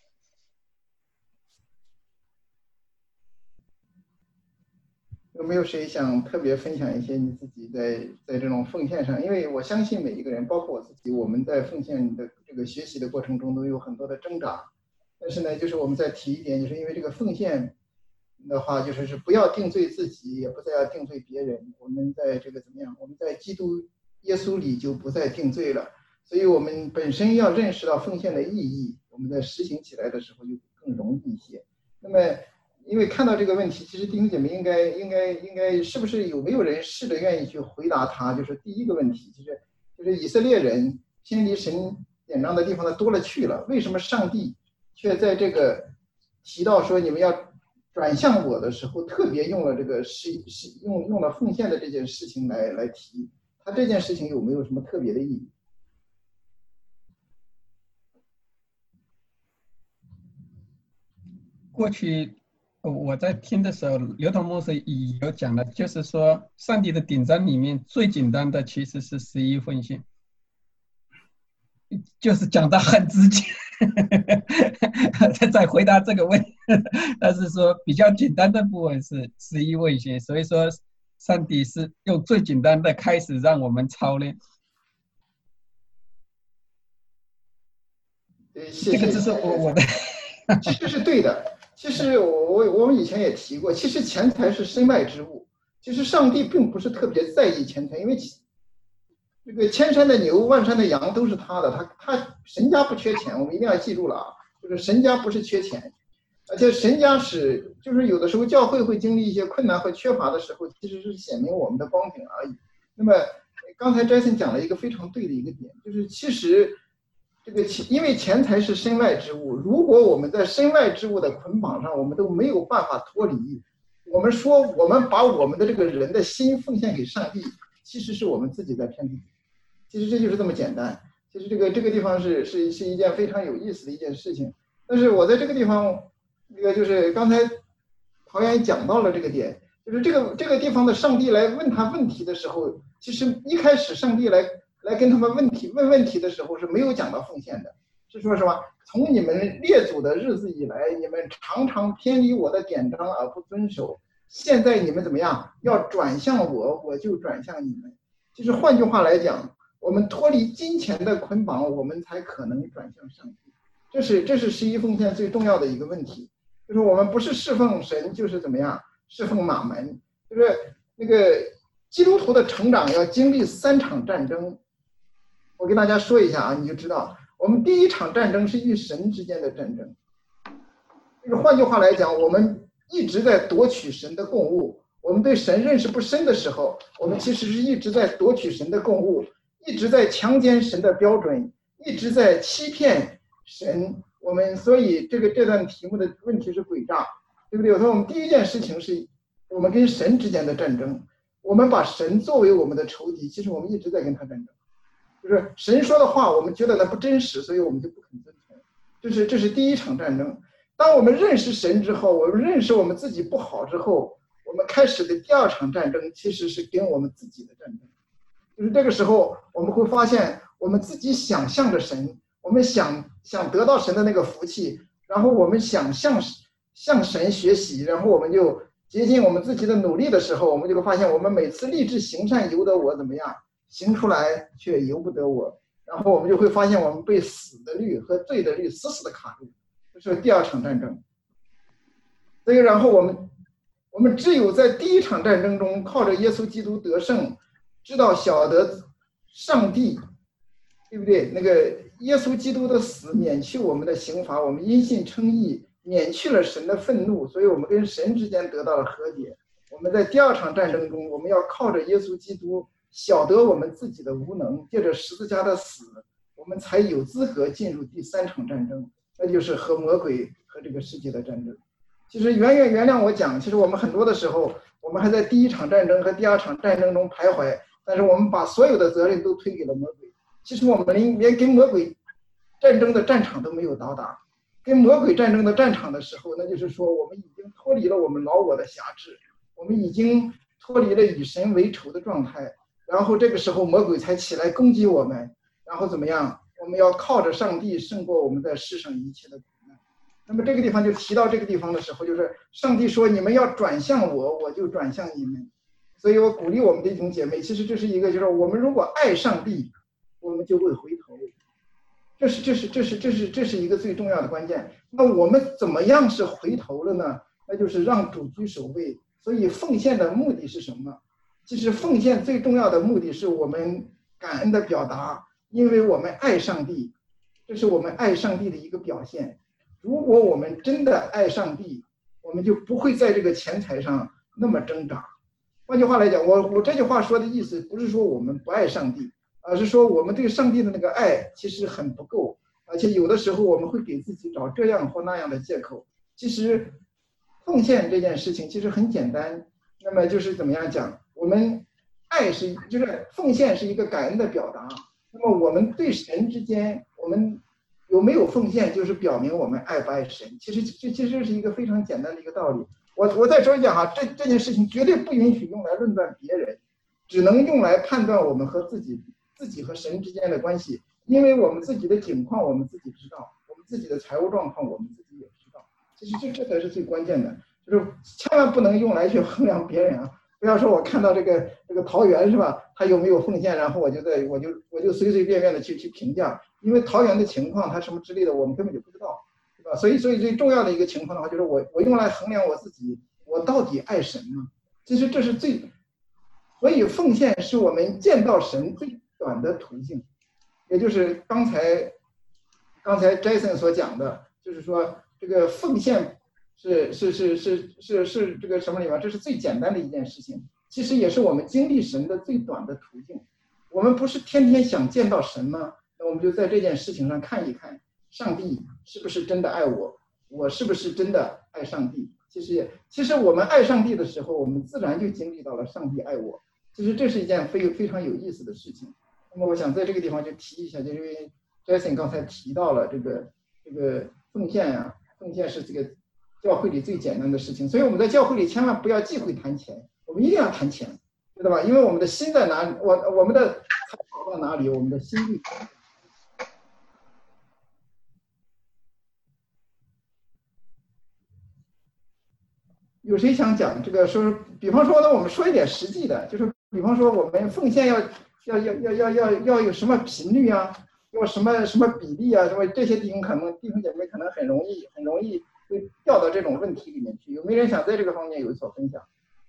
有没有谁想特别分享一些你自己在这种奉献上？因为我相信每一个人，包括我自己，我们在奉献的这个学习的过程中都有很多的挣扎。但是呢，就是我们再提一点，就是因为这个奉献的话，就是不要定罪自己，也不再要定罪别人。我们在这个怎么样？我们在基督耶稣里就不再定罪了。所以我们本身要认识到奉献的意义，我们在实行起来的时候就更容易一些。那么因为看到这个问题，其实弟兄姐妹应该是不是有没有人试着愿意去回答他？就是第一个问题，就是以色列人偏离神典章的地方呢多了去了，为什么上帝却在这个提到说你们要转向我的时候，特别用了这个用了奉献的这件事情来提？他这件事情有没有什么特别的意义？ 过去我在听的时候，刘同牧师有讲的，就是说上帝的典章里面最简单的其实是11奉献，就是讲得很直接。再回答这个问题，但是说比较简单的部分是11奉献，所以说上帝是用最简单的开始让我们操练。 谢谢， 这个就是我的其实是对的。其实我们以前也提过，其实钱财是身外之物。其实上帝并不是特别在意钱财，因为这个千山的牛万山的羊都是他的，他神家不缺钱，我们一定要记住了啊，就是神家不是缺钱，而且神家就是有的时候教会会经历一些困难和缺乏的时候，其实是显明我们的光景而已。那么刚才 Jason 讲了一个非常对的一个点，就是其实因为钱财是身外之物，如果我们在身外之物的捆绑上，我们都没有办法脱离。我们说我们把我们的这个人的心奉献给上帝，其实是我们自己在骗自己。其实这就是这么简单。其实这个地方是一件非常有意思的一件事情。但是我在这个地方，就是刚才陶渊讲到了这个点，就是这个地方的上帝来问他问题的时候，其实一开始上帝来跟他们问问题的时候是没有讲到奉献的，是说什么？从你们列祖的日子以来，你们常常偏离我的典章而不遵守，现在你们怎么样？要转向我，我就转向你们。就是换句话来讲，我们脱离金钱的捆绑，我们才可能转向上帝。这是十一奉献最重要的一个问题，就是我们不是侍奉神，就是怎么样侍奉马门。就是那个基督徒的成长要经历3场战争，我跟大家说一下啊，你就知道，我们第一场战争是与神之间的战争。就是换句话来讲，我们一直在夺取神的供物。我们对神认识不深的时候，我们其实是一直在夺取神的供物，一直在强奸神的标准，一直在欺骗神。我们所以这段题目的问题是诡诈，对不对？所以我们第一件事情是我们跟神之间的战争，我们把神作为我们的仇敌，其实我们一直在跟他战争。就是神说的话我们觉得它不真实，所以我们就不肯遵从。这是第一场战争。当我们认识神之后，我们认识我们自己不好之后，我们开始的第2场战争其实是跟我们自己的战争。就是这个时候我们会发现我们自己想象着神，我们想得到神的那个福气，然后我们想向神学习，然后我们就竭尽我们自己的努力的时候，我们就会发现我们每次立志行善由得我怎么样，行出来却由不得我，然后我们就会发现我们被死的律和罪的律死死的卡住。这是第2场战争。所以然后我们只有在第1场战争中靠着耶稣基督得胜，知道晓得上帝，对不对？那个耶稣基督的死免去我们的刑罚，我们因信称义，免去了神的愤怒，所以我们跟神之间得到了和解。我们在第2场战争中，我们要靠着耶稣基督晓得我们自己的无能，借着十字架的死，我们才有资格进入第3场战争，那就是和魔鬼和这个世界的战争。其实原谅我讲，其实我们很多的时候，我们还在第1场战争和第2场战争中徘徊，但是我们把所有的责任都推给了魔鬼。其实我们连跟魔鬼战争的战场都没有到达。跟魔鬼战争的战场的时候，那就是说我们已经脱离了我们老我的辖制，我们已经脱离了以神为仇的状态，然后这个时候魔鬼才起来攻击我们，然后怎么样？我们要靠着上帝胜过我们在世上一切的苦难。那么这个地方就提到这个地方的时候，就是上帝说你们要转向我，我就转向你们。所以我鼓励我们的弟兄姐妹，其实这是一个，就是我们如果爱上帝，我们就会回头。这是一个最重要的关键。那我们怎么样是回头了呢？那就是让主居首位。所以奉献的目的是什么？其实奉献最重要的目的是我们感恩的表达，因为我们爱上帝，这是我们爱上帝的一个表现。如果我们真的爱上帝，我们就不会在这个钱财上那么挣扎。换句话来讲，我这句话说的意思不是说我们不爱上帝，而是说我们对上帝的那个爱其实很不够，而且有的时候我们会给自己找这样或那样的借口。其实奉献这件事情其实很简单，那么就是怎么样讲，我们爱就是奉献是一个感恩的表达，那么我们对神之间我们有没有奉献，就是表明我们爱不爱神。其实是一个非常简单的一个道理。我再说一下哈，这件事情绝对不允许用来论断别人，只能用来判断我们和自己和神之间的关系。因为我们自己的境况我们自己知道，我们自己的财务状况我们自己也知道。其实这才是最关键的，就是千万不能用来去衡量别人啊！不要说我看到这个桃园是吧，他有没有奉献，然后我就随便的去评价，因为桃园的情况他什么之类的我们根本就不知道。所以最重要的一个情况的话，就是我用来衡量我自己，我到底爱神吗？其实这是所以奉献是我们见到神最短的途径，也就是刚才 Jason 所讲的，就是说这个奉献是这个什么里面，这是最简单的一件事情，其实也是我们经历神的最短的途径。我们不是天天想见到神吗？那我们就在这件事情上看一看，上帝是不是真的爱我，我是不是真的爱上帝。其实我们爱上帝的时候，我们自然就经历到了上帝爱我。其实这是一件非常有意思的事情。那么我想在这个地方就提一下，就是因为 Jason 刚才提到了这个奉献啊，奉献是这个教会里最简单的事情。所以我们在教会里千万不要忌讳谈钱，我们一定要谈钱，知道吧？因为我们的心在哪里，我们的财跑到哪里，我们的心就。有谁想讲这个？说，比方说呢，我们说一点实际的，就是比方说我们奉献要有什么频率啊，要什么比例啊，什么这些弟兄姐妹可能很容易会掉到这种问题里面去。有没有人想在这个方面有所分享？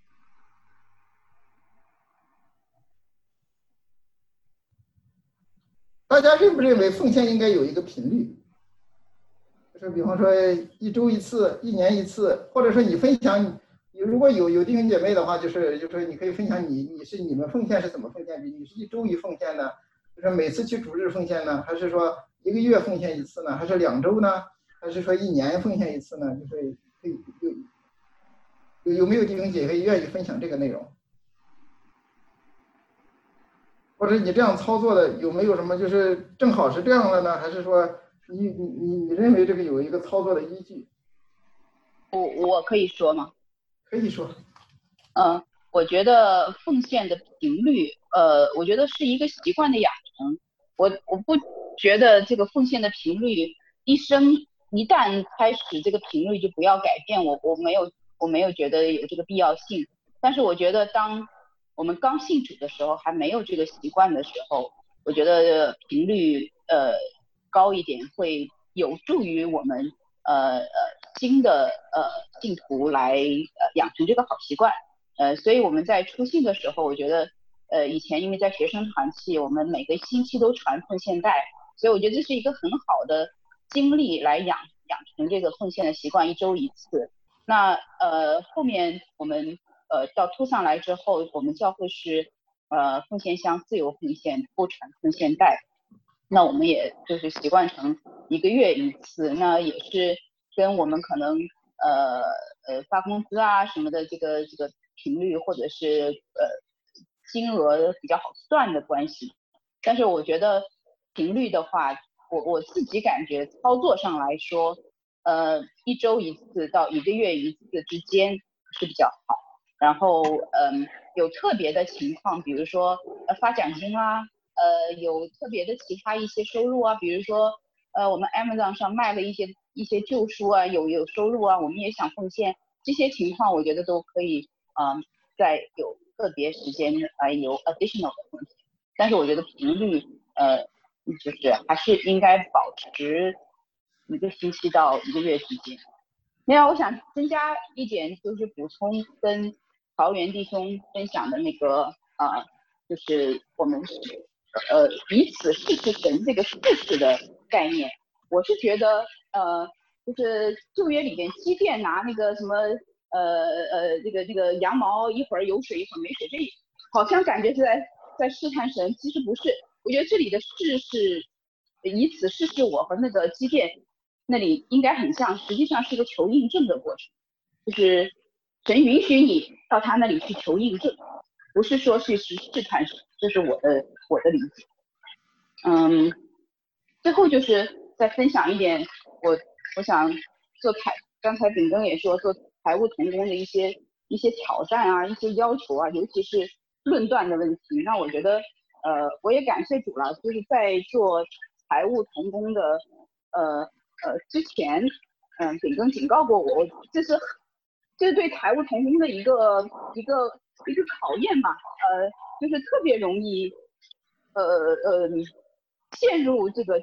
大家认不认为奉献应该有一个频率？就是比方说1周1次，1年1次，或者说你分享，你如果有弟兄姐妹的话，就是你可以分享你们奉献是怎么奉献？你是1周1奉献呢？就是每次去主日奉献呢，还是说1个月奉献1次呢？还是2周呢？还是说1年奉献1次呢？就是有没有弟兄姐妹愿意分享这个内容？或者你这样操作的有没有什么就是正好是这样的呢？还是说你认为这个有一个操作的依据？ 我可以说吗？ 可以说。 我觉得奉献的频率，我觉得是一个习惯的养成。我不觉得这个奉献的频率一旦开始这个频率就不要改变，我没有觉得有这个必要性。但是我觉得当我们刚信主的时候，还没有这个习惯的时候，我觉得频率高一点会有助于我们新的信徒来养成这个好习惯。所以我们在初信的时候，我觉得以前因为在学生团契，我们每个星期都传奉献带，所以我觉得这是一个很好的经历来养成这个奉献的习惯，1周1次。那后面我们到突上来之后，我们教会是奉献箱自由奉献，不传奉献带。那我们也就是习惯成1个月1次，那也是跟我们可能发工资啊什么的这个频率或者是金额比较好算的关系。但是我觉得频率的话，我自己感觉操作上来说，1周1次到1个月1次之间是比较好。然后有特别的情况，比如说发奖金啊，有特别的其他一些收入啊，比如说我们 Amazon 上卖了一些旧书啊，有收入啊，我们也想奉献，这些情况我觉得都可以在有个别时间来有 additional 的奉献。但是我觉得频率就是还是应该保持1个星期到1个月之间。另外我想增加一点，就是补充跟桃园弟兄分享的那个就是我们彼此试试神这个试试的概念。我是觉得就是旧约里面基甸拿那个什么这个羊毛，一会儿有水一会儿没水，这好像感觉是在试探神，其实不是。我觉得这里的试是以此试试我和那个基甸那里应该很像，实际上是一个求印证的过程，就是神允许你到他那里去求印证，不是说是试探神，这是我的理解。最后就是再分享一点，我想刚才秉根也说做财务同工的一些挑战啊，一些要求啊，尤其是论断的问题。那我觉得我也感谢主了，就是在做财务同工的之前秉根警告过我，这是对财务同工的一个考验嘛，就是特别容易陷入这个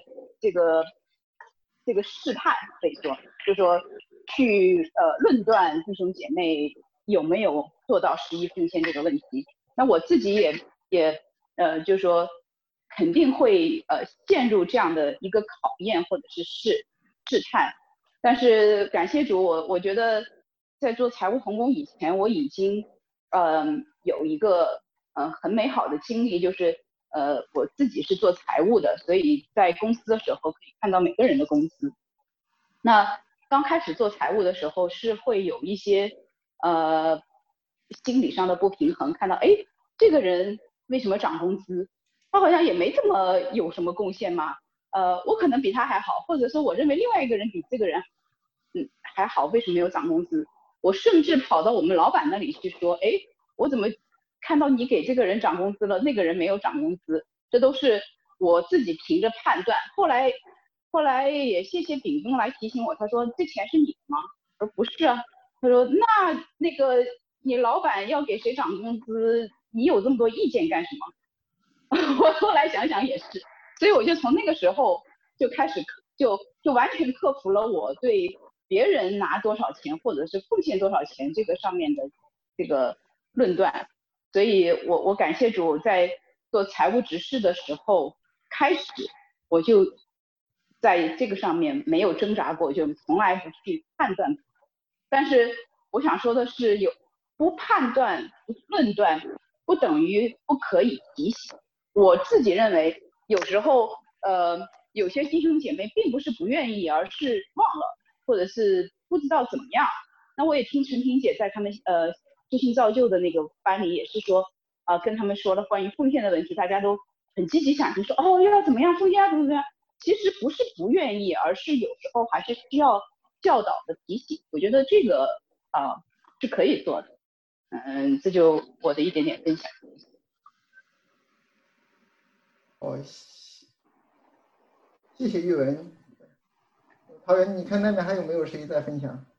试探，可以说就是说去论断弟兄姐妹有没有做到11奉献这个问题。那我自己也就是说肯定会陷入这样的一个考验或者是试探。但是感谢主，我觉得在做财务同工以前，我已经有一个很美好的经历，就是我自己是做财务的，所以在公司的时候可以看到每个人的工资。那刚开始做财务的时候是会有一些心理上的不平衡，看到这个人为什么涨工资，他好像也没这么有什么贡献嘛，我可能比他还好，或者说我认为另外一个人比这个人还好，为什么没有涨工资？我甚至跑到我们老板那里去说，哎，我怎么看到你给这个人涨工资了，那个人没有涨工资？这都是我自己凭着判断。后来也谢谢秉公来提醒我，他说这钱是你的吗？我说不是啊。他说那个你老板要给谁涨工资，你有这么多意见干什么？我后来想想也是，所以我就从那个时候就开始就完全克服了我对别人拿多少钱或者是奉献多少钱这个上面的这个论断。所以我感谢主，在做财务执事的时候开始，我就在这个上面没有挣扎过，就从来不去判断。但是我想说的是，不判断、不论断，不等于不可以提醒。我自己认为，有时候有些弟兄姐妹并不是不愿意，而是忘了，或者是不知道怎么样。那我也听陈婷姐在他们知性造就的那个班里也是说，跟他们说了关于奉献的问题，大家都很积极想听，说哦要怎么样奉献啊怎么样。其实不是不愿意，而是有时候还是需要教导的提醒。我觉得这个是可以做的。这就我的一点点分享。 谢谢玉文。陶源，你看那边还有没有谁在分享？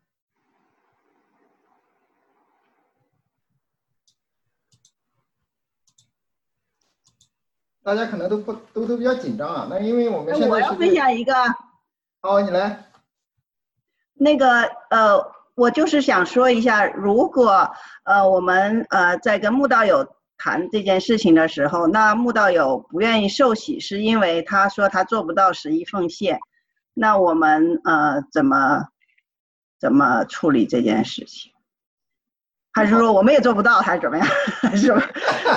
大家可能都比较紧张啊。那因为我们现在我要分享一个。 好，你来。 那个我就是想说一下，如果我们在跟慕道友谈这件事情的时候，那慕道友不愿意受洗，是因为他说他做不到11奉献，那我们怎么处理这件事情？还是说我们也做不到，还是怎么样？是吧？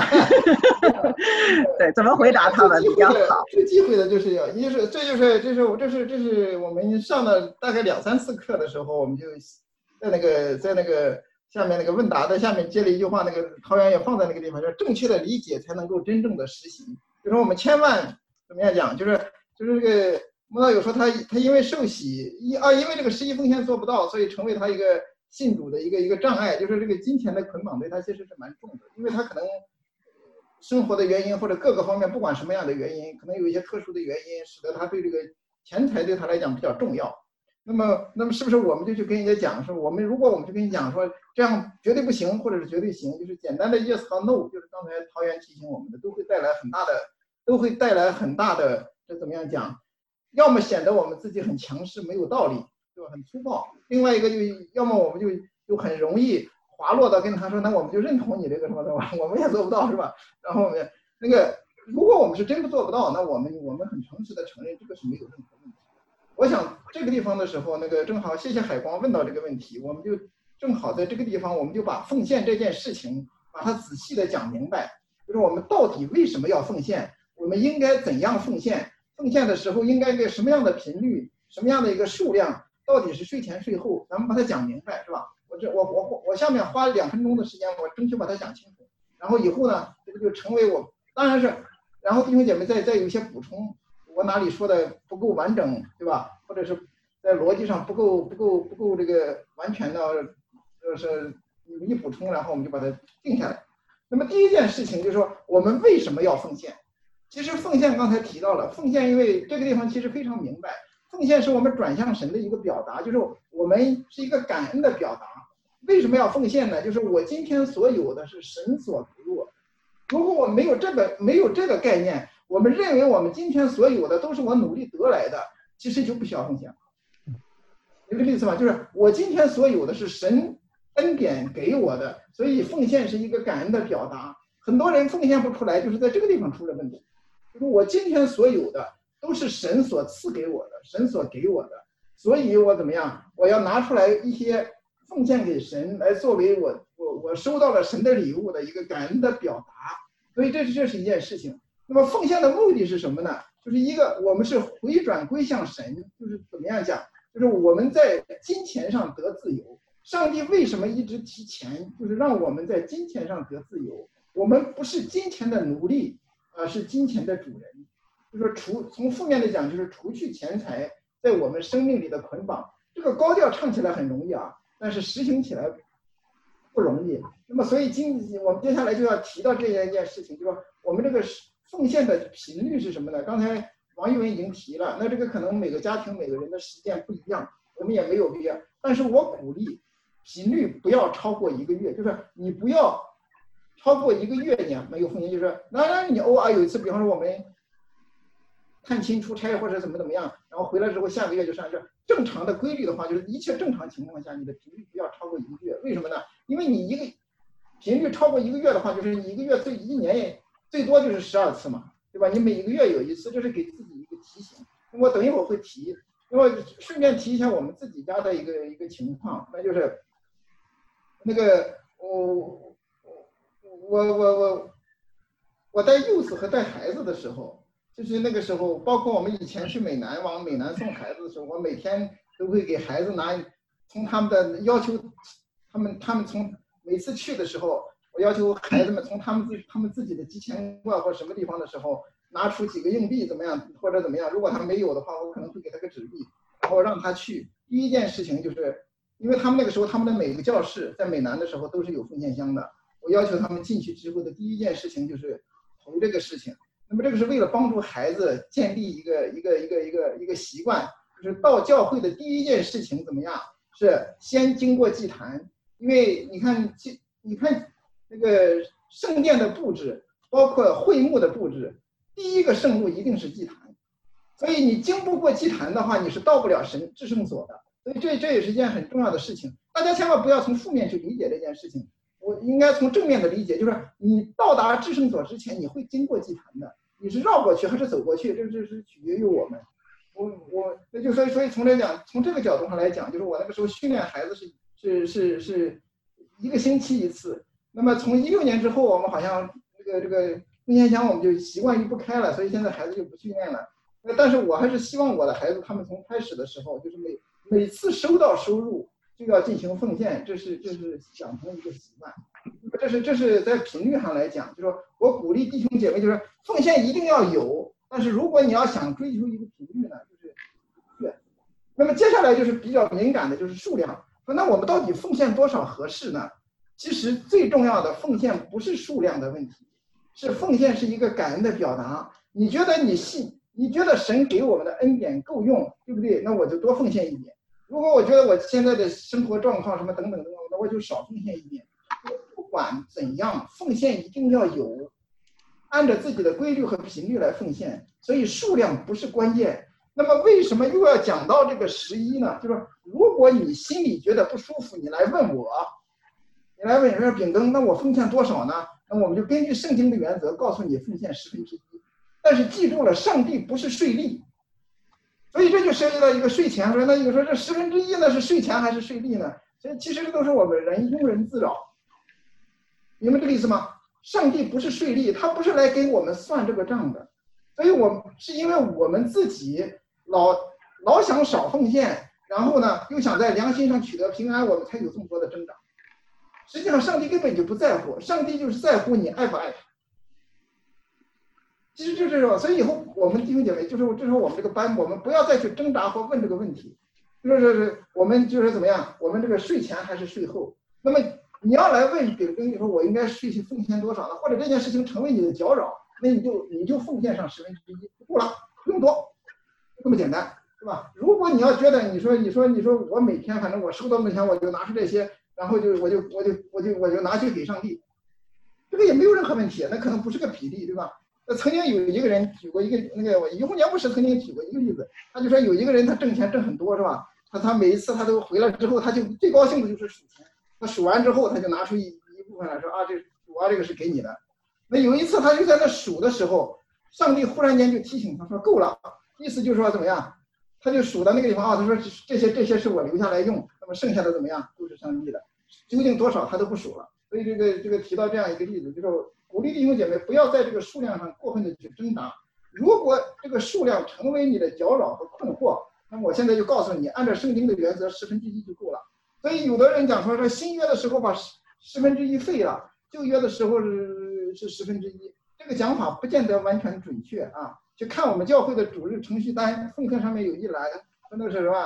对，怎么回答他们比较好？ 这机会的就是要，这是我们上了大概2、3次课的时候，我们就在那个下面那个问答的下面接了一句话，那个陶源也放在那个地方，就是正确的理解才能够真正的实行。就是我们千万怎么样讲，就是这个慕道友说他因为受洗因为这个11奉献做不到，所以成为他一个信主的一个障碍，就是这个金钱的捆绑对他其实是蛮重的，因为他可能生活的原因或者各个方面不管什么样的原因，可能有一些特殊的原因使得他对这个钱财对他来讲比较重要。那么是不是我们就去跟人家讲说，如果我们就跟你讲说这样绝对不行或者是绝对行，就是简单的 yes 和 no， 就是刚才陶源提醒我们的，都会带来很大的这怎么样讲，要么显得我们自己很强势没有道理，对吧，很粗暴，另外一个就要么我们就很容易滑落到跟他说，那我们就认同你这个什么的吧，我们也做不到是吧？然后那个如果我们是真的做不到，那我们很诚实的承认这个是没有任何问题。我想这个地方的时候，那个正好谢谢海光问到这个问题，我们就正好在这个地方，我们就把奉献这件事情把它仔细的讲明白，就是我们到底为什么要奉献，我们应该怎样奉献，奉献的时候应该一个什么样的频率，什么样的一个数量，到底是税前税后，咱们把它讲明白，是吧？我下面花2分钟的时间，我争取把它讲清楚，然后以后呢，这个就成为我当然是，然后弟兄姐妹再有一些补充。我哪里说的不够完整，对吧？或者是在逻辑上不够这个完全的，是有一补充，然后我们就把它定下来。那么第一件事情就是说，我们为什么要奉献？其实奉献刚才提到了，奉献因为这个地方其实非常明白，奉献是我们转向神的一个表达，就是我们是一个感恩的表达。为什么要奉献呢？就是我今天所有的是神所给我的。如果我没有这个概念，我们认为我们今天所有的都是我努力得来的，其实就不需要奉献。有这个意思吗？就是我今天所有的是神恩典给我的，所以奉献是一个感恩的表达。很多人奉献不出来，就是在这个地方出了问题。就是我今天所有的都是神所赐给我的，神所给我的，所以我怎么样？我要拿出来一些奉献给神，来作为我收到了神的礼物的一个感恩的表达。所以这是一件事情。那么奉献的目的是什么呢？就是一个我们是回转归向神，就是怎么样讲，就是我们在金钱上得自由。上帝为什么一直提钱？就是让我们在金钱上得自由。我们不是金钱的奴隶，而是金钱的主人。就是说从负面的讲，就是除去钱财在我们生命里的捆绑， 这个高调唱起来很容易啊，但是实行起来不容易。那么所以我们接下来就要提到这一件事情，就是说我们这个奉献的频率是什么呢？刚才王玉文已经提了，那这个可能每个家庭每个人的实践不一样，我们也没有必要。但是我鼓励频率不要超过1个月，就是你不要超过1个月你没有奉献，就是当然你偶尔有一次，比方说我们探亲出差或者怎么样，然后回来之后下个月就上这。正常的规律的话，就是一切正常情况下，你的频率不要超过1个月。为什么呢？因为你一个频率超过1个月的话，就是你1个月1年最多就是12次嘛，对吧？你每1个月有1次，这是给自己一个提醒。我等一会儿会提，那么顺便提一下我们自己家的一个情况，那就是那个我带幼子和带孩子的时候。就是那个时候，包括我们以前去往美南送孩子的时候，我每天都会给孩子从他们的要求，他们从每次去的时候，我要求孩子们从他们自己的集钱罐或什么地方的时候拿出几个硬币怎么样，或者怎么样。如果他没有的话，我可能会给他个纸币，然后让他去。第一件事情就是，因为他们那个时候他们的每个教室在美南的时候都是有奉献箱的，我要求他们进去之后的第一件事情就是投这个事情。那么这个是为了帮助孩子建立一个习惯，就是到教会的第一件事情怎么样？是先经过祭坛，因为你看那个圣殿的布置，包括会幕的布置，第一个圣物一定是祭坛，所以你经不过祭坛的话，你是到不了至圣所的。所以这也是一件很重要的事情，大家千万不要从负面去理解这件事情，我应该从正面的理解，就是你到达至圣所之前，你会经过祭坛的。你是绕过去还是走过去，这是取决于我们。那就所以从这个角度上来讲，就是我那个时候训练孩子是1个星期1次。那么从16年之后，我们好像这个奉献箱我们就习惯于不开了，所以现在孩子就不训练了。但是我还是希望我的孩子他们从开始的时候，就是每次收到收入就要进行奉献，这是养成一个习惯。这是在频率上来讲，就是说我鼓励弟兄姐妹，就是奉献一定要有，但是如果你要想追求一个频率呢，就是月。那么接下来就是比较敏感的，就是数量。那我们到底奉献多少合适呢？其实最重要的奉献不是数量的问题，是奉献是一个感恩的表达。你觉得你觉得神给我们的恩典够用，对不对？那我就多奉献一点。如果我觉得我现在的生活状况什么等等，那我就少奉献一点。不管怎样，奉献一定要有，按照自己的规律和频率来奉献，所以数量不是关键。那么为什么又要讲到这个11呢？就是如果你心里觉得不舒服，你来问我说秉根，那我奉献多少呢？那我们就根据圣经的原则告诉你奉献1/10。但是记住了，上帝不是税吏，所以这就涉及到一个税前。说那你说这1/10呢是税前还是税吏呢？所以其实这都是我们庸人自扰。明白这个意思吗？上帝不是税吏，他不是来给我们算这个账的，所以是因为我们自己老想少奉献，然后呢又想在良心上取得平安，我们才有这么多的挣扎。实际上上帝根本就不在乎，上帝就是在乎你爱不爱他。其实就是说，所以以后我们弟兄姐妹，这是我们这个班，我们不要再去挣扎或问这个问题，就是我们就是怎么样，我们这个税前还是税后？那么你要来问秉根，你说我应该税去奉献多少呢？或者这件事情成为你的搅扰，那你就奉献上1/10就够了，不用多，这么简单，对吧？如果你要觉得你说我每天反正我收到的钱我就拿出这些，然后我就拿去给上帝，这个也没有任何问题，那可能不是个比例，对吧？曾经有一个人举过一个我于洪年牧师曾经举过一个例子，他就说有一个人他挣钱挣很多，是吧？他每一次他都回来之后，他就最高兴的就是数钱。他数完之后，他就拿出一部分来说啊，这个是给你的。那有一次他就在那数的时候，上帝忽然间就提醒他说够了，意思就是说怎么样？他就数到那个地方啊，他说这些是我留下来用，那么剩下的怎么样都是上帝的，究竟多少他都不数了。所以这个提到这样一个例子，就是鼓励弟兄姐妹不要在这个数量上过分的去挣扎。如果这个数量成为你的搅扰和困惑，那么我现在就告诉你，按照圣经的原则1/10就够了。所以有的人讲说新约的时候把1/10废了，旧约的时候是1/10，这个讲法不见得完全准确啊。就看我们教会的主日程序单，奉献上面有一栏，说那是什么？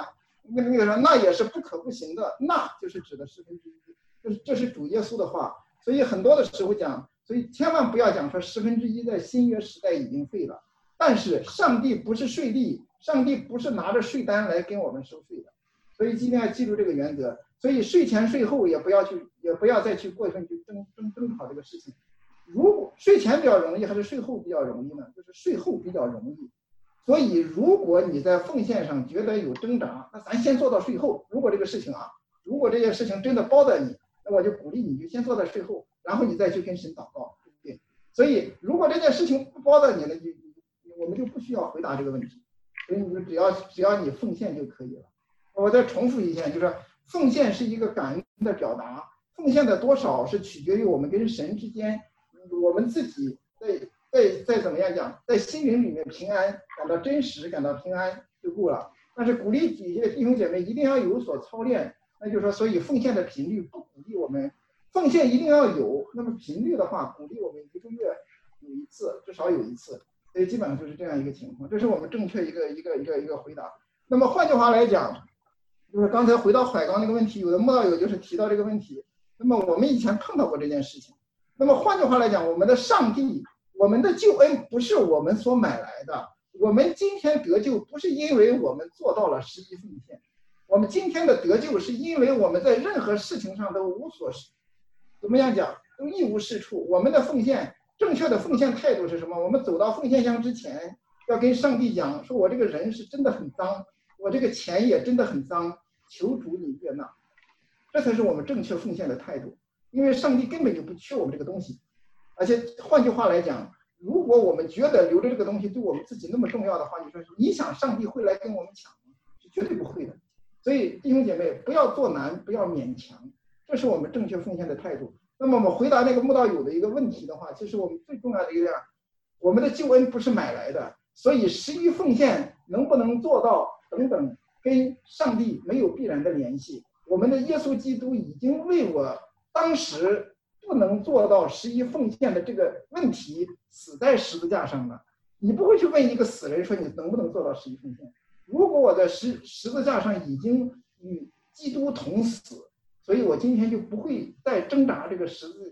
那个说那也是不可不行的，那就是指的1/10，这是主耶稣的话。所以很多的时候讲，所以千万不要讲说1/10在新约时代已经废了。但是上帝不是税吏，上帝不是拿着税单来跟我们收税的，所以一定要记住这个原则。所以税前税后也不要再去过分去争吵这个事情。如果税前比较容易还是税后比较容易呢？就是税后比较容易。所以如果你在奉献上觉得有挣扎，那咱先做到税后。如果这个事情如果这件事情真的包得你，那我就鼓励你就先做到税后，然后你再去跟神祷告，对不对？所以如果这件事情不包得你了，我们就不需要回答这个问题。所以你就只要你奉献就可以了。我再重复一下，就是奉献是一个感恩的表达，奉献的多少是取决于我们跟神之间，我们自己在怎么样讲，在心灵里面平安，感到真实，感到平安就够了。但是鼓励这些弟兄姐妹一定要有所操练，那就是说，所以奉献的频率不鼓励我们奉献一定要有，那么频率的话，鼓励我们1个月有一次，至少有一次。所以基本上就是这样一个情况，这是我们正确一个回答。那么换句话来讲，就是刚才回到海刚那个问题，有的慕道友就是提到这个问题。那么我们以前碰到过这件事情。那么换句话来讲，我们的上帝，我们的救恩不是我们所买来的。我们今天得救不是因为我们做到了11奉献，我们今天的得救是因为我们在任何事情上都无所怎么样讲，都一无是处。我们的奉献。正确的奉献态度是什么？我们走到奉献箱之前，要跟上帝讲，说我这个人是真的很脏，我这个钱也真的很脏，求主你悦纳。这才是我们正确奉献的态度，因为上帝根本就不缺我们这个东西。而且换句话来讲，如果我们觉得留着这个东西对我们自己那么重要的话，你想上帝会来跟我们抢吗？是绝对不会的。所以弟兄姐妹，不要做难，不要勉强，这是我们正确奉献的态度。那么我们回答那个慕道友的一个问题的话，其实我们最重要的一个，我们的救恩不是买来的，所以11奉献能不能做到等等，跟上帝没有必然的联系。我们的耶稣基督已经为我当时不能做到11奉献的这个问题死在十字架上了。你不会去问一个死人说你能不能做到11奉献。如果我在十字架上已经与基督同死，所以我今天就不会再挣扎这个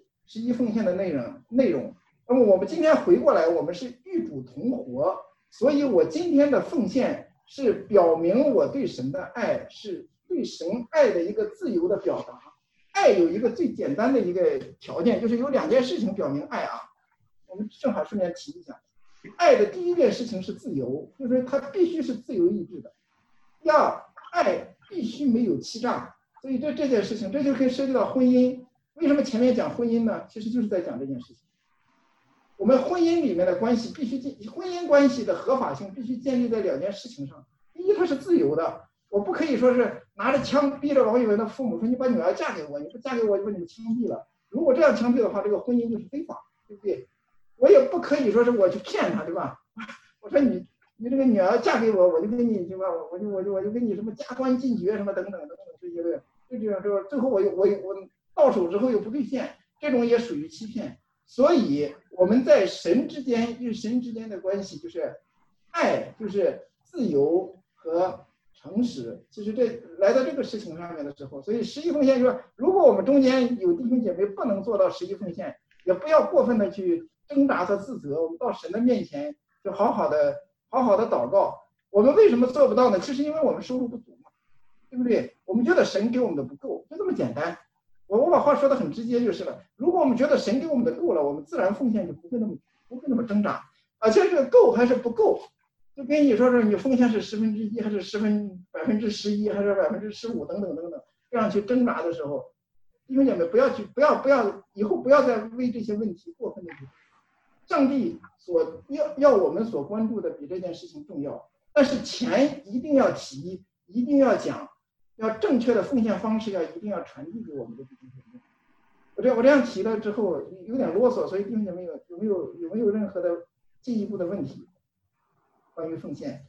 11奉献的内容。那么我们今天回过来，我们是与主同活，所以我今天的奉献是表明我对神的爱，是对神爱的一个自由的表达。爱有一个最简单的一个条件，就是有2件事情表明爱我们正好顺便提一下。爱的第一件事情是自由，就是它必须是自由意志的。第二，爱必须没有欺诈。所以这件事情，这就可以涉及到婚姻。为什么前面讲婚姻呢？其实就是在讲这件事情。我们婚姻里面的关系婚姻关系的合法性必须建立在2件事情上。第一，它是自由的，我不可以说是拿着枪逼着王玉文的父母说你把女儿嫁给我，你不嫁给我就把你们枪毙了。如果这样枪毙的话，这个婚姻就是非法，对不对？我也不可以说是我去骗他，对吧？我说你这个女儿嫁给我，我就跟你什么，我就跟你什么加官进爵什么等等这些的。这最后我到手之后又不兑现，这种也属于欺骗。所以我们在与神之间的关系就是爱，就是自由和诚实。其实这来到这个事情上面的时候，所以11奉献就是，如果我们中间有弟兄姐妹不能做到11奉献，也不要过分的去挣扎和自责，我们到神的面前就好好的祷告。我们为什么做不到呢？其实因为我们收入不足嘛，对不对？我们觉得神给我们的不够，就这么简单。我把话说得很直接就是了。如果我们觉得神给我们的够了，我们自然奉献就不会那么挣扎。而且这个够还是不够，就跟你说是你奉献是1/10还是11%还是15%等等，这样去挣扎的时候，弟兄姐妹不要以后不要再为这些问题过分的去。上帝所要我们所关注的比这件事情重要，但是钱一定要提，一定要讲，要正确的奉献方式一定要传递给我们的弟兄姐妹。我这样提了之后有点啰嗦，所以弟兄姐妹有没有任何的进一步的问题关于奉献？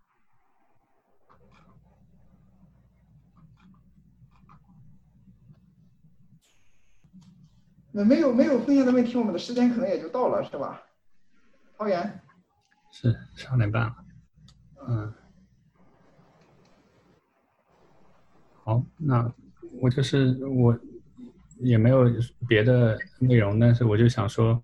没有奉献的问题，我们的时间可能也就到了，是吧？陶源是12点半了。 好，那我也没有别的内容，但是我就想说，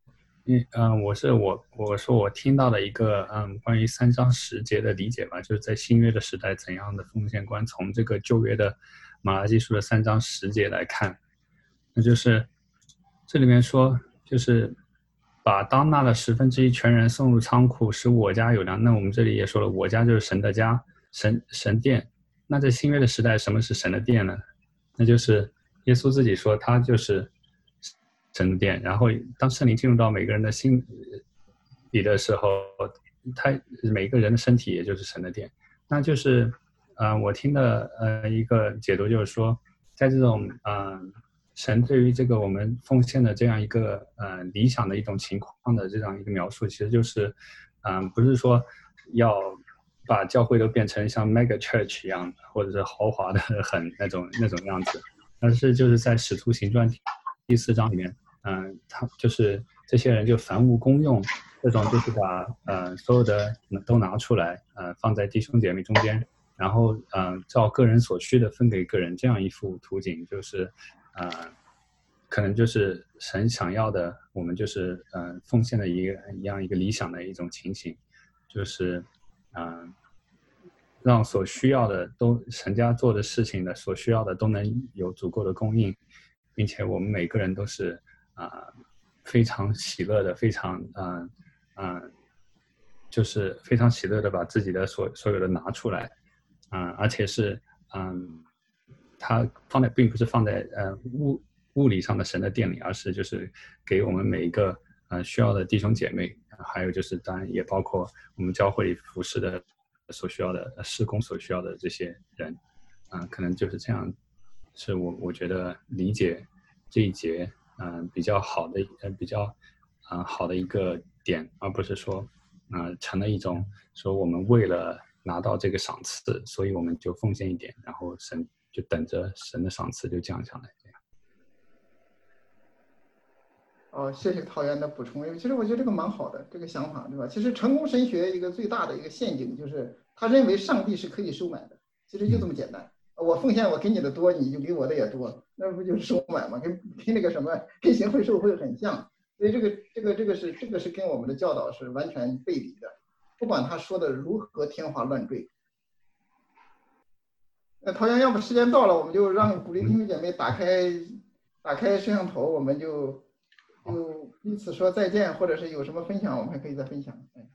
我说我听到的一个关于3章10节的理解吧，就是在新约的时代怎样的奉献观，从这个旧约的马拉基书的3章10节来看，那就是这里面说，就是把当纳的1/10全然送入仓库，使我家有粮。那我们这里也说了，我家就是神的家，神殿。那在新约的时代，什么是神的殿呢？那就是耶稣自己说，他就是神的殿。然后当圣灵进入到每个人的心里的时候，他每个人的身体也就是神的殿。那就是我听的一个解读就是说，在这种神对于这个我们奉献的这样一个理想的一种情况的这样一个描述，其实就是不是说要把教会都变成像 mega church 一样的，或者是豪华的很那种样子，而是就是在使徒行传第4章里面，他就是这些人就凡物公用，这种就是把所有的都拿出来，放在弟兄姐妹中间，然后照个人所需的分给个人，这样一幅图景，就是可能就是神想要的，我们就是奉献的一个理想的一种情形，就是让所需要的都神家做的事情的所需要的都能有足够的供应，并且我们每个人都是非常喜乐的，非常就是非常喜乐的把自己的所有的拿出来，而且是它并不是放在物理上的神的殿里，而是就是给我们每一个需要的弟兄姐妹，还有就是当然也包括我们教会里服侍的所需要的事工所需要的这些人，可能就是这样，是我觉得理解这一节比较好的好的一个点，而不是说成了一种说我们为了拿到这个赏赐，所以我们就奉献一点，然后神就等着神的赏赐就降下来。 谢谢陶源的补充。其实我觉得这个蛮好的，这个想法，对吧？其实成功神学一个最大的一个陷阱就是他认为上帝是可以收买的，其实就这么简单。我奉献我给你的多，你就给我的也多，那不就是收买吗？跟那个什么跟行贿受贿很像。所以这个是跟我们的教导是完全背离的，不管他说的如何天花乱坠。陶源，要不时间到了，我们就让鼓励弟兄姐妹打开摄像头，我们就彼此说再见，或者是有什么分享，我们还可以再分享。